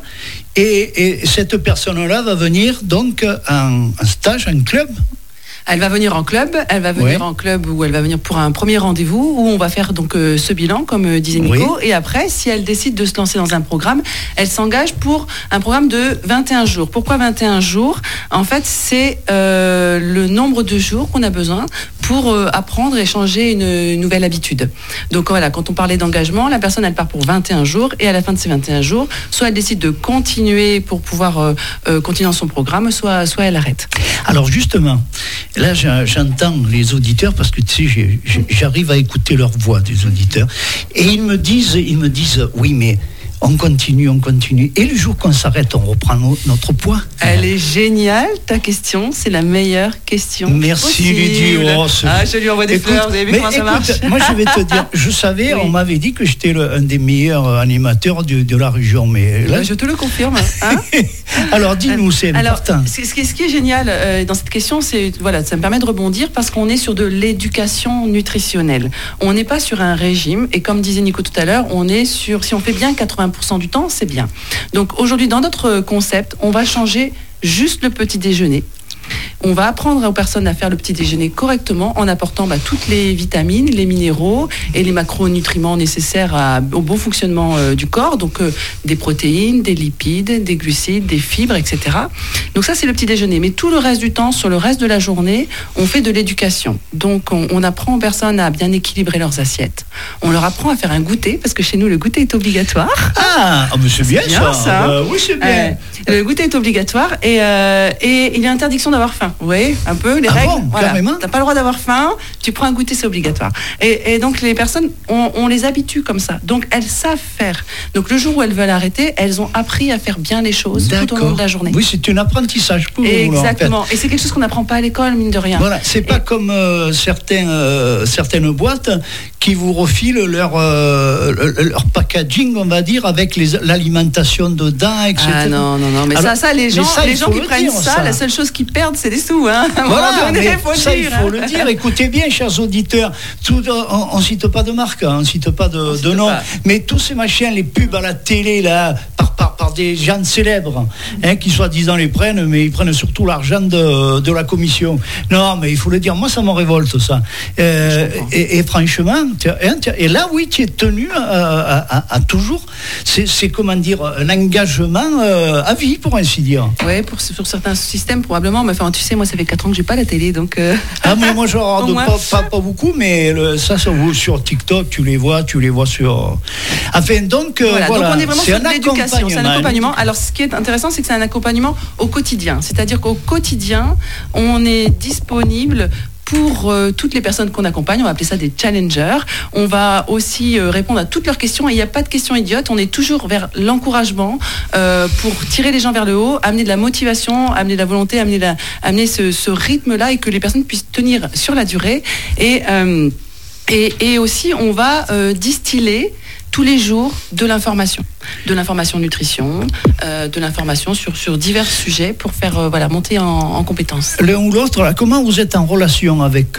et, et cette personne-là va venir donc en, en stage, en club. Elle va venir en club, elle va venir Ouais. en club où elle va venir pour un premier rendez-vous où on va faire donc euh, ce bilan comme euh, disait Nico, Oui. et après si elle décide de se lancer dans un programme, elle s'engage pour un programme de vingt et un jours. Pourquoi vingt et un jours ? En fait, c'est euh, le nombre de jours qu'on a besoin pour euh, apprendre et changer une, une nouvelle habitude. Donc voilà, quand on parlait d'engagement, la personne elle part pour vingt et un jours et à la fin de ces vingt et un jours, soit elle décide de continuer pour pouvoir euh, euh, continuer dans son programme, soit, soit elle arrête. Alors justement, là j'entends les auditeurs parce que tu sais, j'ai- j'ai- j'arrive à écouter leur voix des auditeurs et ils me disent, ils me disent, oui mais on continue, on continue et le jour qu'on s'arrête, on reprend no- notre poids. Elle est géniale, ta question, c'est la meilleure question. Merci possible. Lydie. Oh, ce- Ah, je lui envoie des Écoute, fleurs, vous avez vu mais comment ça écoute, marche? moi je vais te dire, je savais, Oui. on m'avait dit que j'étais le- un des meilleurs animateurs de, de la région, mais là, Bah, je te le confirme. Hein. alors dis-nous, c'est Alors, important. ce ce qui est, ce qui est génial euh, dans cette question, c'est voilà, ça me permet de rebondir parce qu'on est sur de l'éducation nutritionnelle. On n'est pas sur un régime et comme disait Nico tout à l'heure, on est sur, si on fait bien quatre-vingts pour cent du temps, c'est bien. Donc aujourd'hui, dans notre concept, on va changer juste le petit déjeuner. On va apprendre aux personnes à faire le petit déjeuner correctement en apportant bah, toutes les vitamines, les minéraux et les macronutriments nécessaires à- au bon fonctionnement euh, du corps. Donc euh, des protéines, des lipides, des glucides, des fibres, et cetera. Donc ça c'est le petit déjeuner. Mais tout le reste du temps, sur le reste de la journée, on fait de l'éducation. Donc on, on apprend aux personnes à bien équilibrer leurs assiettes. On leur apprend à faire un goûter parce que chez nous le goûter est obligatoire. Ah, ah, mais c'est bien, bien, ça. ça. Euh, oui, c'est bien. Euh, le goûter est obligatoire et, euh, et il y a interdiction d'avoir faim. Vous voyez, un peu les Ah règles. bon, carrément. T'as pas le droit d'avoir faim, tu prends un goûter, c'est obligatoire. Et, et donc les personnes, on, on les habitue comme ça. Donc elles savent faire. Donc le jour où elles veulent arrêter, elles ont appris à faire bien les choses tout au long de la journée. Oui, c'est un apprentissage pour vous, là, en fait. Exactement. Et c'est quelque chose qu'on n'apprend pas à l'école, mine de rien. Voilà, c'est pas Et- comme euh, certains, euh, certaines boîtes qui vous refilent leur, euh, leur packaging, on va dire, avec les- l'alimentation dedans, et cetera. Ah non, non, non, mais Alors, ça, ça, les mais gens, ça, il les gens faut qui le prennent dire, ça, ça. la seule chose qu'ils perdent, c'est des sous. Hein. À un Voilà, moment donné, mais faut le ça, dire, il faut hein. le dire. Écoutez bien, chers auditeurs, tout, on ne cite pas de marque, hein, on ne cite pas de, de cite nom, pas. mais tous ces machins, les pubs à la télé, là, par, par, par des gens célèbres, hein, qui soi-disant les prennent, mais ils prennent surtout l'argent de, de la commission. Non, mais il faut le dire, moi, ça me révolte, ça. Euh, et, et franchement, tu- hein, tu- et là, oui, tu es tenu à, à- à- à toujours, c'est, c'est, comment dire, un engagement euh, à vie, pour ainsi dire. Ouais, pour, sur certains systèmes, probablement. Mais enfin, tu sais, moi, ça fait quatre ans que j'ai pas la télé, donc. euh, Ah, mais moi je regarde Au moins. pas, pas, pas beaucoup, mais le- ça, ça vaut sur TikTok, tu les vois, tu les vois sur. Enfin, donc, euh, Voilà, voilà, donc on est vraiment c'est sur un de l'éducation, c'est un accompagnement. accompagnement. Alors ce qui est intéressant, c'est que c'est un accompagnement au quotidien. C'est-à-dire qu'au quotidien, on est disponible pour euh, toutes les personnes qu'on accompagne. On va appeler ça des challengers. On va aussi euh, répondre à toutes leurs questions et il n'y a pas de questions idiotes. On est toujours vers l'encouragement euh, pour tirer les gens vers le haut, amener de la motivation, amener de la volonté, amener, la, amener ce, ce rythme-là et que les personnes puissent tenir sur la durée. Et, euh, et, et aussi, on va euh, distiller tous les jours de l'information, de l'information nutrition, euh, de l'information sur, sur divers sujets pour faire euh, voilà, monter en, en compétences. L'un ou l'autre, là, comment vous êtes en relation avec,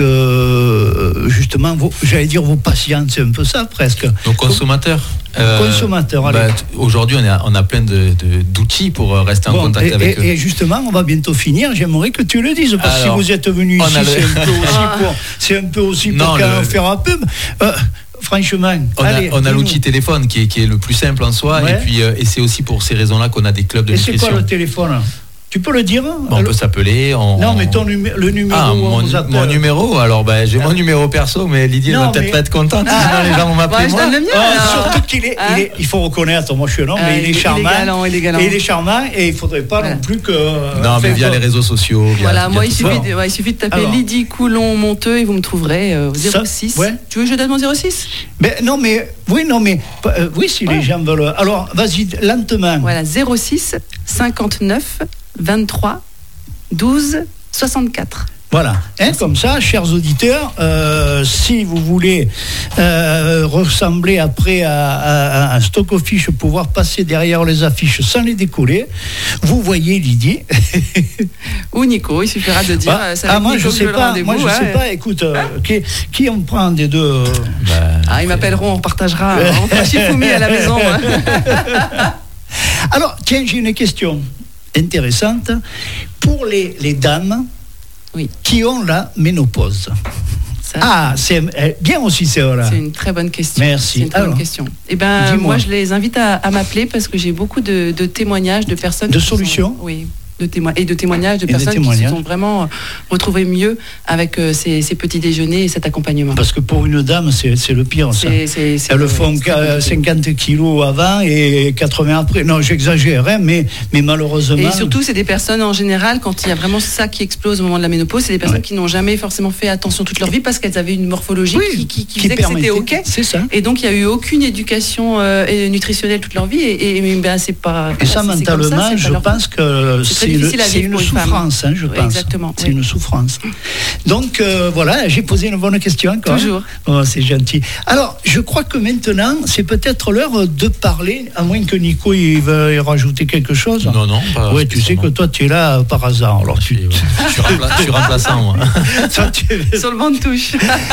euh, justement, vos, j'allais dire vos patients, c'est un peu ça presque. Donc consommateurs. Consommateurs, allez. bah, t- aujourd'hui, on a, on a plein de, de- d'outils pour euh, rester en Bon, contact et, avec et- eux. et justement, on va bientôt finir. J'aimerais que tu le dises, parce que Alors, si vous êtes venu on ici, a le- c'est un peu aussi pour, c'est un peu aussi pour Non, qu'à le- faire un pub. Euh, franchement, On a, allez, on a dis-nous. l'outil téléphone qui est, qui est le plus simple en soi, Ouais. et puis euh, et c'est aussi pour ces raisons-là qu'on a des clubs de Et c'est nutrition. quoi le téléphone? Tu peux le dire? Bon, on Le- peut s'appeler. On, Non, on- mais ton numé- le numéro Ah, où on mon, vous appelle. mon numéro, alors ben, j'ai mon numéro perso, mais Lydie elle Non, va peut-être mais- pas être contente, Ah. sinon les gens vont m'appeler Ouais, je moi. donne le mien. Ah, alors. surtout qu'il est, Hein il est, il faut reconnaître, moi je suis un homme, Ah, mais il est il est charmant. galant, il est galant. Et il est charmant, et il faudrait pas Voilà. non plus que. Non, mais enfin, via faut- les réseaux sociaux. Via, Voilà, via moi il tout suffit, ça. de, ouais, il suffit de taper Alors. Lydie Coulon Monteux et vous me trouverez euh, au Ça, zéro six. ouais. Tu veux que je donne mon zéro six? Mais non, mais oui, non, mais euh, oui, si les Ouais. gens veulent. Alors, vas-y, lentement. Voilà, zéro six cinquante-neuf vingt-trois douze soixante-quatre. Voilà, hein, comme ça, chers auditeurs, euh, si vous voulez euh, ressembler après à, à, à un stock affiche, pouvoir passer derrière les affiches sans les décoller, vous voyez Lydie. Ou Nico, il suffira de dire. Ah, c'est ah, avec moi, Nico je que sais veux le pas, rendez-vous, moi je ouais. sais pas, écoute, euh, qui, qui on prend des deux euh... Bah, Ah, ils m'appelleront, on partagera. On fera Shifumi à la maison. hein. Alors, tiens, j'ai une question intéressante. Pour les, les dames Oui. qui ont la ménopause. Ça, Ah, c'est euh, bien aussi, c'est voilà. C'est une très bonne question. Merci. C'est une très Alors, bonne question. Eh ben, dis-moi. moi, je les invite à, à m'appeler parce que j'ai beaucoup de, de témoignages de personnes. De qui solutions sont- Oui. De témo- et de témoignages de Et de personnes qui témoignages. se sont vraiment euh, retrouvées mieux avec euh, ces, ces petits déjeuners et cet accompagnement. Parce que pour une dame, c'est, c'est le pire, ça. C'est- c'est- c'est- Elles ouais, font c'est très qu'à compliqué. cinquante kilos avant et quatre-vingts après. Non, j'exagère, hein, mais, mais malheureusement. Et surtout, c'est des personnes en général, quand il y a vraiment ça qui explose au moment de la ménopause, c'est des personnes Ouais. qui n'ont jamais forcément fait attention toute leur vie parce qu'elles avaient une morphologie Oui, qui, qui, qui qui faisait que c'était permettait, OK. c'est ça. Et donc, il n'y a eu aucune éducation euh, et nutritionnelle toute leur vie. Et, et ben, c'est pas. Et ça, voilà, c'est- c'est comme mentalement, ça, c'est pas je leur pense que C'est c'est, très le- difficile à c'est vivre une pour une femme. souffrance, hein, je Oui, pense. exactement, C'est oui. une souffrance. Donc, euh, voilà, j'ai posé une bonne question encore. Toujours. Oh, c'est gentil. Alors, je crois que maintenant, c'est peut-être l'heure de parler, à moins que Nico il veuille rajouter quelque chose. Non, non, pas Ouais, tu sais que spécialement. toi, tu es là euh, par hasard. Alors, Je tu, suis, je suis rempla- je suis remplaçant, moi. toi, tu- Sur le banc de touche.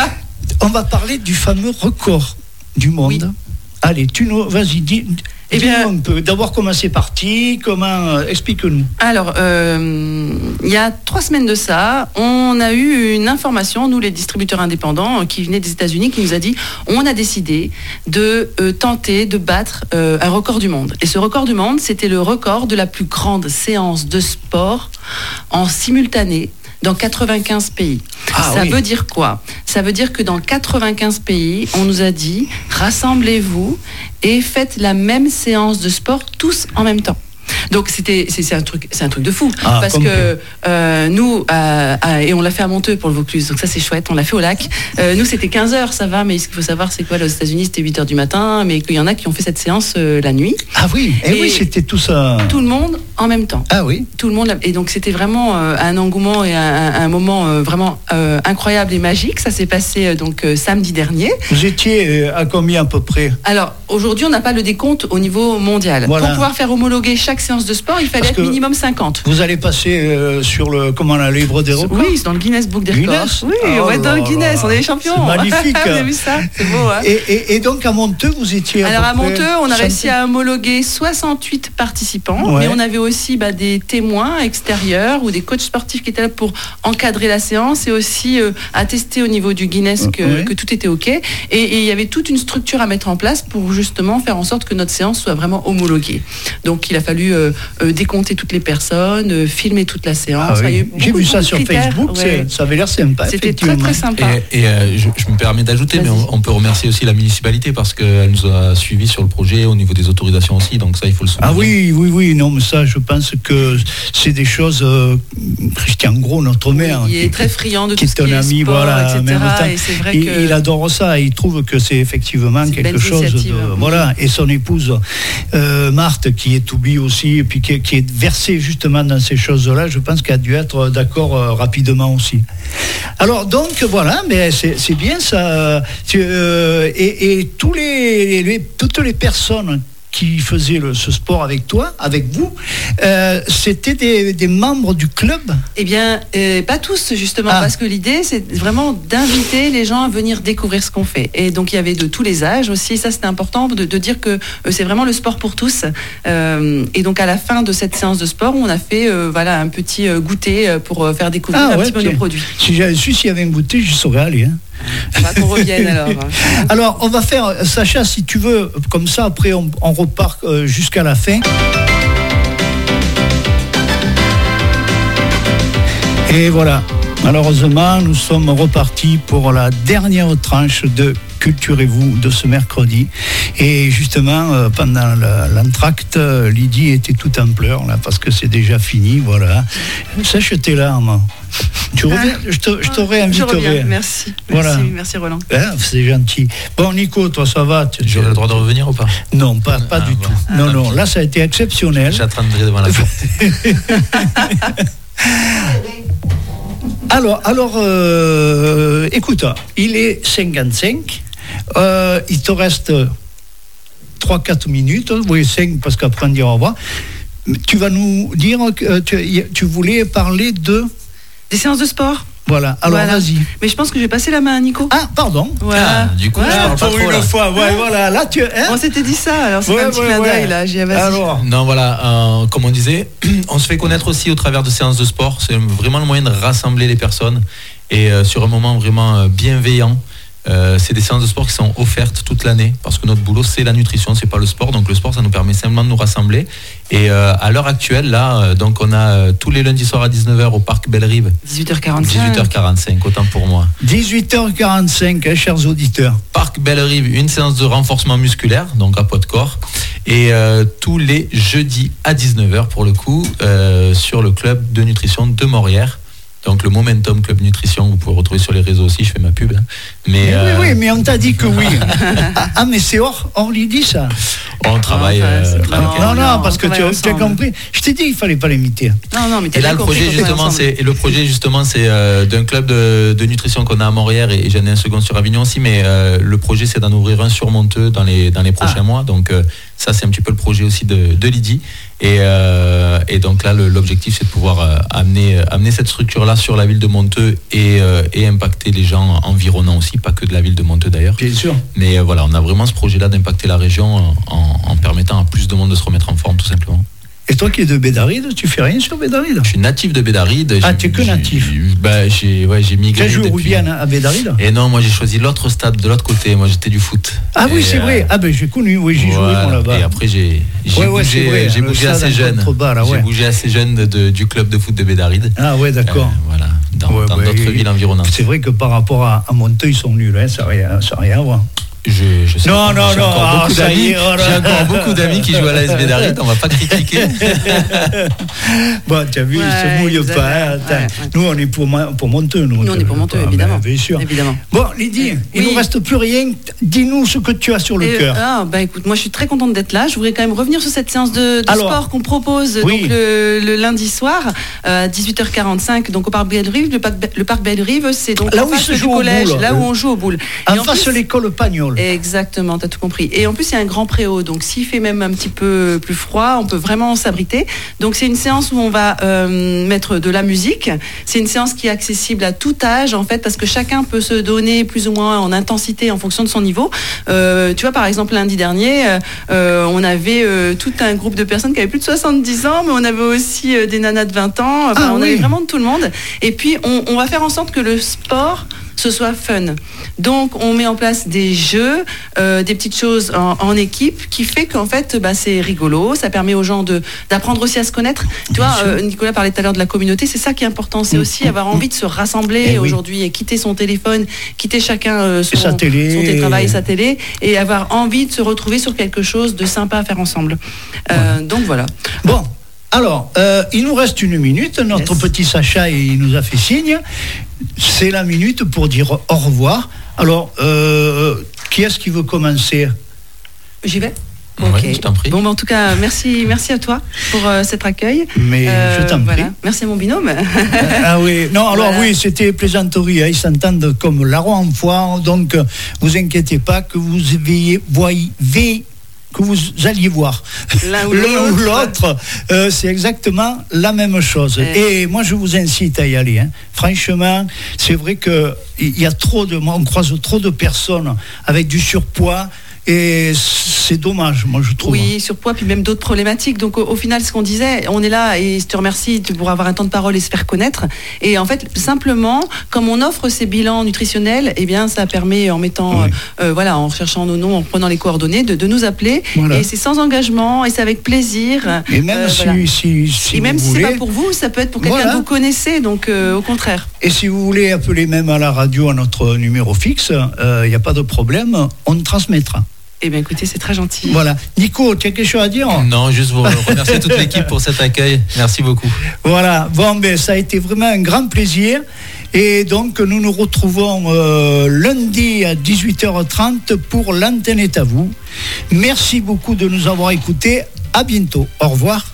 On va parler du fameux record du monde. Oui. Allez, tu nous, vas-y, dis, Eh dis-nous bien- un peu. D'abord, comment c'est parti, comment, euh, explique-nous. Alors, euh, il y a trois semaines de ça, on a eu une information, nous les distributeurs indépendants, euh, qui venaient des États-Unis, qui nous a dit on a décidé de euh, tenter de battre euh, un record du monde. Et ce record du monde, c'était le record de la plus grande séance de sport en simultané dans quatre-vingt-quinze pays. Ah Ça oui. veut dire quoi? Ça veut dire que dans quatre-vingt-quinze pays, on nous a dit rassemblez-vous et faites la même séance de sport tous en même temps. Donc c'était c'est, c'est un truc c'est un truc de fou Ah, parce comme que euh, nous euh, euh, et on l'a fait à Monteux pour le Vaucluse, donc ça c'est chouette, on l'a fait au lac. Euh, nous c'était quinze heures, ça va, mais ce qu'il faut savoir c'est quoi, aux États-Unis c'était huit heures du matin, mais qu'il y en a qui ont fait cette séance euh, la nuit, Ah oui, eh Et- oui, c'était tout ça. tout le monde en même temps. Ah oui. Tout le monde l'a- et donc c'était vraiment euh, un engouement et un, un- un moment euh, vraiment euh, incroyable et magique. Ça s'est passé euh, donc euh, samedi dernier. Vous étiez euh, à combien à peu près? Alors aujourd'hui on n'a pas le décompte au niveau mondial. Voilà. Pour pouvoir faire homologuer chaque séance de sport, il fallait Parce être que- minimum cinquante. Vous allez passer euh, sur le, comment, le livre des records? Oui, c'est dans le Guinness Book des records. Guinness Oui, Oh on va être dans le là Guinness, là. on est les champions. C'est magnifique. Vous avez vu ça? C'est beau, hein? Et, et, et donc à Monteux, vous étiez. Alors peu à près Monteux, on a centaine- réussi à homologuer soixante-huit participants, Ouais. mais on avait aussi bah, des témoins extérieurs ou des coachs sportifs qui étaient là pour encadrer la séance et aussi euh, attester au niveau du Guinness que, Ouais. que tout était OK. Et, et il y avait toute une structure à mettre en place pour justement faire en sorte que notre séance soit vraiment homologuée. Donc il a fallu euh, euh, décompter toutes les personnes, euh, filmer toute la séance. Ah Enfin, il y a oui. eu J'ai beaucoup, vu ça beaucoup de sur critères. Facebook, Ouais. c'est- ça avait l'air sympa. C'était très effectivement. très sympa. Et, et, euh, je, je me permets d'ajouter, mais Vas-y. on, on peut remercier aussi la municipalité parce qu'elle nous a suivis sur le projet au niveau des autorisations aussi, donc ça il faut le souligner. Ah oui, oui, oui, non, mais ça, je pense que c'est des choses. euh, Christian Gros, notre maire, Il est qui- très friand de qui tout ce est qui un est ami, sport, voilà, et en même cetera. temps, Et c'est vrai il, que il adore ça, il trouve que c'est effectivement C'est une quelque belle chose de, initiative, hein. voilà. Et son épouse euh, Marthe, qui est to be aussi, et puis qui, qui est versée justement dans ces choses-là, je pense qu'elle a dû être d'accord euh, rapidement aussi. Alors donc voilà, mais c'est c'est bien ça. Tu, euh, et, et tous les, les- toutes les personnes qui faisaient le- ce sport avec toi, avec vous, euh, c'était des, des membres du club. Eh bien, euh, pas tous justement, Ah. parce que l'idée c'est vraiment d'inviter les gens à venir découvrir ce qu'on fait. Et donc il y avait de tous les âges aussi, ça c'était important de, de dire que euh, c'est vraiment le sport pour tous. Euh, et donc à la fin de cette séance de sport, on a fait euh, voilà un petit euh, goûter euh, pour euh, faire découvrir Ah un ouais, petit peu tiens. nos produits. Si j'avais su s'il y avait un goûter, j'y serais allé. Hein. Bah, qu'on revienne alors. Alors, on va faire, Sacha, si tu veux, comme ça, après, on, on repart euh, jusqu'à la fin. Et voilà. Malheureusement, nous sommes repartis pour la dernière tranche de Culturez-vous de ce mercredi. Et justement, euh, pendant le- l'entracte, euh, Lydie était tout en pleurs, là, parce que c'est déjà fini, voilà. Sèche tes larmes. Tu reviens, je te, je te Je réinviterai. reviens, merci. Voilà. Merci, merci Roland. Hein, c'est gentil. Bon, Nico, toi, ça va tu- J'aurai le droit de revenir ou pas? Non, pas, pas Ah, du bon. tout. Ah, Non, tant non, pis. là, ça a été exceptionnel. J'attendrai devant la porte. Alors, alors euh, écoute, il est cinquante-cinq. Euh, il te reste trois quatre minutes. Oui, cinq parce qu'après on dira au revoir. Tu vas nous dire que tu, tu voulais parler de... Des séances de sport. Voilà, alors Voilà. vas-y. Mais je pense que je vais passer la main à Nico. Ah, pardon. Voilà. Ah, du coup, Ouais. je parle pas Pour trop, une là. fois, ouais, voilà. Là, tu... Hein On s'était dit ça, alors c'est Ouais, un petit ouais, clin ouais. d'œil là. J'ai dit, vas-y. Alors, Non, voilà, euh, comme on disait, on se fait connaître aussi au travers de séances de sport. C'est vraiment le moyen de rassembler les personnes et euh, sur un moment vraiment euh, bienveillant. Euh, c'est des séances de sport qui sont offertes toute l'année parce que notre boulot c'est la nutrition, c'est pas le sport. Donc le sport ça nous permet simplement de nous rassembler. Et euh, à l'heure actuelle là, euh, donc on a euh, tous les lundis soirs à dix-neuf heures au parc Bellerive. dix-huit heures quarante-cinq. dix-huit heures quarante-cinq, autant pour moi. dix-huit heures quarante-cinq, hein, chers auditeurs. Parc Bellerive, une séance de renforcement musculaire, donc à poids de corps. Et euh, tous les jeudis à dix-neuf heures pour le coup, euh, sur le club de nutrition de Morières. Donc le Momentum Club Nutrition, vous pouvez retrouver sur les réseaux aussi, je fais ma pub. hein. Mais, Mais euh, oui, oui, mais on t'a dit que oui. ah, ah, mais c'est hors, hors l'idée ça. on travaille. enfin, euh, c'est avec- Non, non, non, parce on que tu, travaille as- tu as ensemble. compris. Je t'ai dit, il fallait pas l'imiter. Non, non, mais t'as Et là, bien le compris projet qu'on travaille justement, ensemble. c'est et le projet justement, c'est euh, d'un club de, de nutrition qu'on a à Morières et, et j'en ai un second sur Avignon aussi. Mais euh, le projet, c'est d'en ouvrir un sur Monteux dans les dans les prochains Ah. mois. Donc euh, ça, c'est un petit peu le projet aussi de, de Lydie. Et, euh, et donc là, le- l'objectif, c'est de pouvoir euh, amener amener cette structure-là sur la ville de Monteux et euh, et impacter les gens environnants aussi, pas que de la ville de Monteux d'ailleurs. Bien sûr. Mais euh, voilà, on a vraiment ce projet-là d'impacter la région en, en- en permettant à plus de monde de se remettre en forme, tout simplement. Et toi qui es de Bédaride, tu fais rien sur Bédaride? Je suis natif de Bédaride. Ah, J'ai- tu es que j'ai- natif. Bah, j'ai, ouais, j'ai Tu migré. as joué au depuis- Roulian à Bédaride? Et non, moi j'ai choisi l'autre stade de l'autre côté. Moi j'étais du foot. Ah oui, Et, c'est euh, vrai. Ah ben j'ai connu, oui, j'ai joué voilà. moi là-bas. Et après j'ai, j'ai Ouais, ouais, c'est bougé, vrai, j'ai le bougé stade assez en jeune. contrebas, là, ouais. J'ai bougé assez jeune de- de- du club de foot de Bédaride. Ah ouais, d'accord. Euh, voilà, dans, Ouais, dans ouais, d'autres et- villes environnantes. C'est vrai que par rapport à, à Monteux, ils sont nuls, hein, ça n'a rien, ça a rien à voir. Je, je sais Non, pas, non, j'ai non, encore ah, beaucoup ça y d'amis. est, oh là. J'ai encore beaucoup d'amis qui jouent à l'A S Bédaride. On va pas critiquer. Bon, tu as vu, ils Ouais, se mouillent ils pas. hein, exagèrent, attends. ouais, ouais. Nous, on est pour, Mo- pour Monteux. Nous, Nous, on est pour Monteux, Ah, évidemment. ben, bien sûr. Évidemment. Bon, Lydie, il Oui. ne nous reste plus rien. Dis-nous ce que tu as sur le Et, cœur. ah, bah écoute, moi je suis très contente d'être là. Je voudrais quand même revenir sur cette séance de, de Alors, sport qu'on propose oui. donc, le, le lundi soir euh, à dix-huit heures quarante-cinq donc au parc Bellerive. Le parc, le parc Bellerive, c'est donc Là en où il face se du joue au collège, boule. là où on joue au boule. En Et en face plus- de l'école Pagnol. Exactement, tu as tout compris. Et en plus, il y a un grand préau, donc s'il fait même un petit peu plus froid, on peut vraiment s'abriter. Donc c'est une séance où on va euh, mettre de la musique. C'est une séance qui est accessible à tout âge, en fait, parce que chacun peut se donner plus ou moins en intensité en fonction de son niveau. Euh, tu vois, par exemple, lundi dernier, euh, euh, on avait euh, tout un groupe de personnes qui avaient plus de soixante-dix ans, mais on avait aussi euh, des nanas de vingt ans. Enfin, Ah on oui. avait vraiment de tout le monde. Et puis, on, on va faire en sorte que le sport ce soit fun. Donc on met en place des jeux, euh, des petites choses en, en équipe qui fait qu'en fait bah, c'est rigolo, ça permet aux gens de d'apprendre aussi à se connaître. Tu vois, euh, Nicolas parlait tout à l'heure de la communauté, c'est ça qui est important, c'est aussi avoir envie de se rassembler Eh oui. aujourd'hui et quitter son téléphone, quitter chacun euh, son, Et sa télé. son télétravail et sa télé et avoir envie de se retrouver sur quelque chose de sympa à faire ensemble. Euh, donc voilà. Bon, alors, euh, il nous reste une minute. Notre Yes. petit Sacha, il nous a fait signe. C'est la minute pour dire au revoir. Alors, euh, qui est-ce qui veut commencer? J'y vais. Ouais, Ok. je t'en prie. Bon, bah, en tout cas, merci, merci à toi pour euh, cet accueil. Mais Euh, je t'en prie. voilà. Merci à mon binôme. Ah oui, non, alors Voilà. oui, c'était plaisanterie. Hein, ils s'entendent comme larron en foire. Donc, euh, vous inquiétez pas que vous veillez, voyez, veillez, que vous alliez voir L'un ou l'un ou l'autre. l'autre, euh, c'est exactement la même chose. Eh. Et moi, je vous incite à y aller. Hein. Franchement, c'est vrai que il y a trop de, on croise trop de personnes avec du surpoids. Et c'est dommage, moi je trouve. Oui, surpoids, puis même d'autres problématiques. Donc au, au final, ce qu'on disait, on est là et je te remercie pour avoir un temps de parole et se faire connaître. Et en fait, simplement, comme on offre ces bilans nutritionnels, eh bien, ça permet en mettant, Oui. euh, voilà, en cherchant nos noms, en prenant les coordonnées, de, de nous appeler. Voilà. Et c'est sans engagement et c'est avec plaisir. Et même Euh, si, voilà. si, si Et même vous si c'est voulez, pas pour vous, ça peut être pour quelqu'un Voilà. que vous connaissez. Donc euh, au contraire. et si vous voulez appeler même à la radio à notre numéro fixe, il n'y a pas de problème, on transmettra. Eh bien, écoutez, c'est très gentil. Voilà. Nico, tu as quelque chose à dire? Non, juste vous remercier toute l'équipe pour cet accueil. Merci beaucoup. Voilà. Bon, ben, ça a été vraiment un grand plaisir. Et donc, nous nous retrouvons euh, lundi à dix-huit heures trente pour l'antenne est à vous. Merci beaucoup de nous avoir écoutés. À bientôt. Au revoir.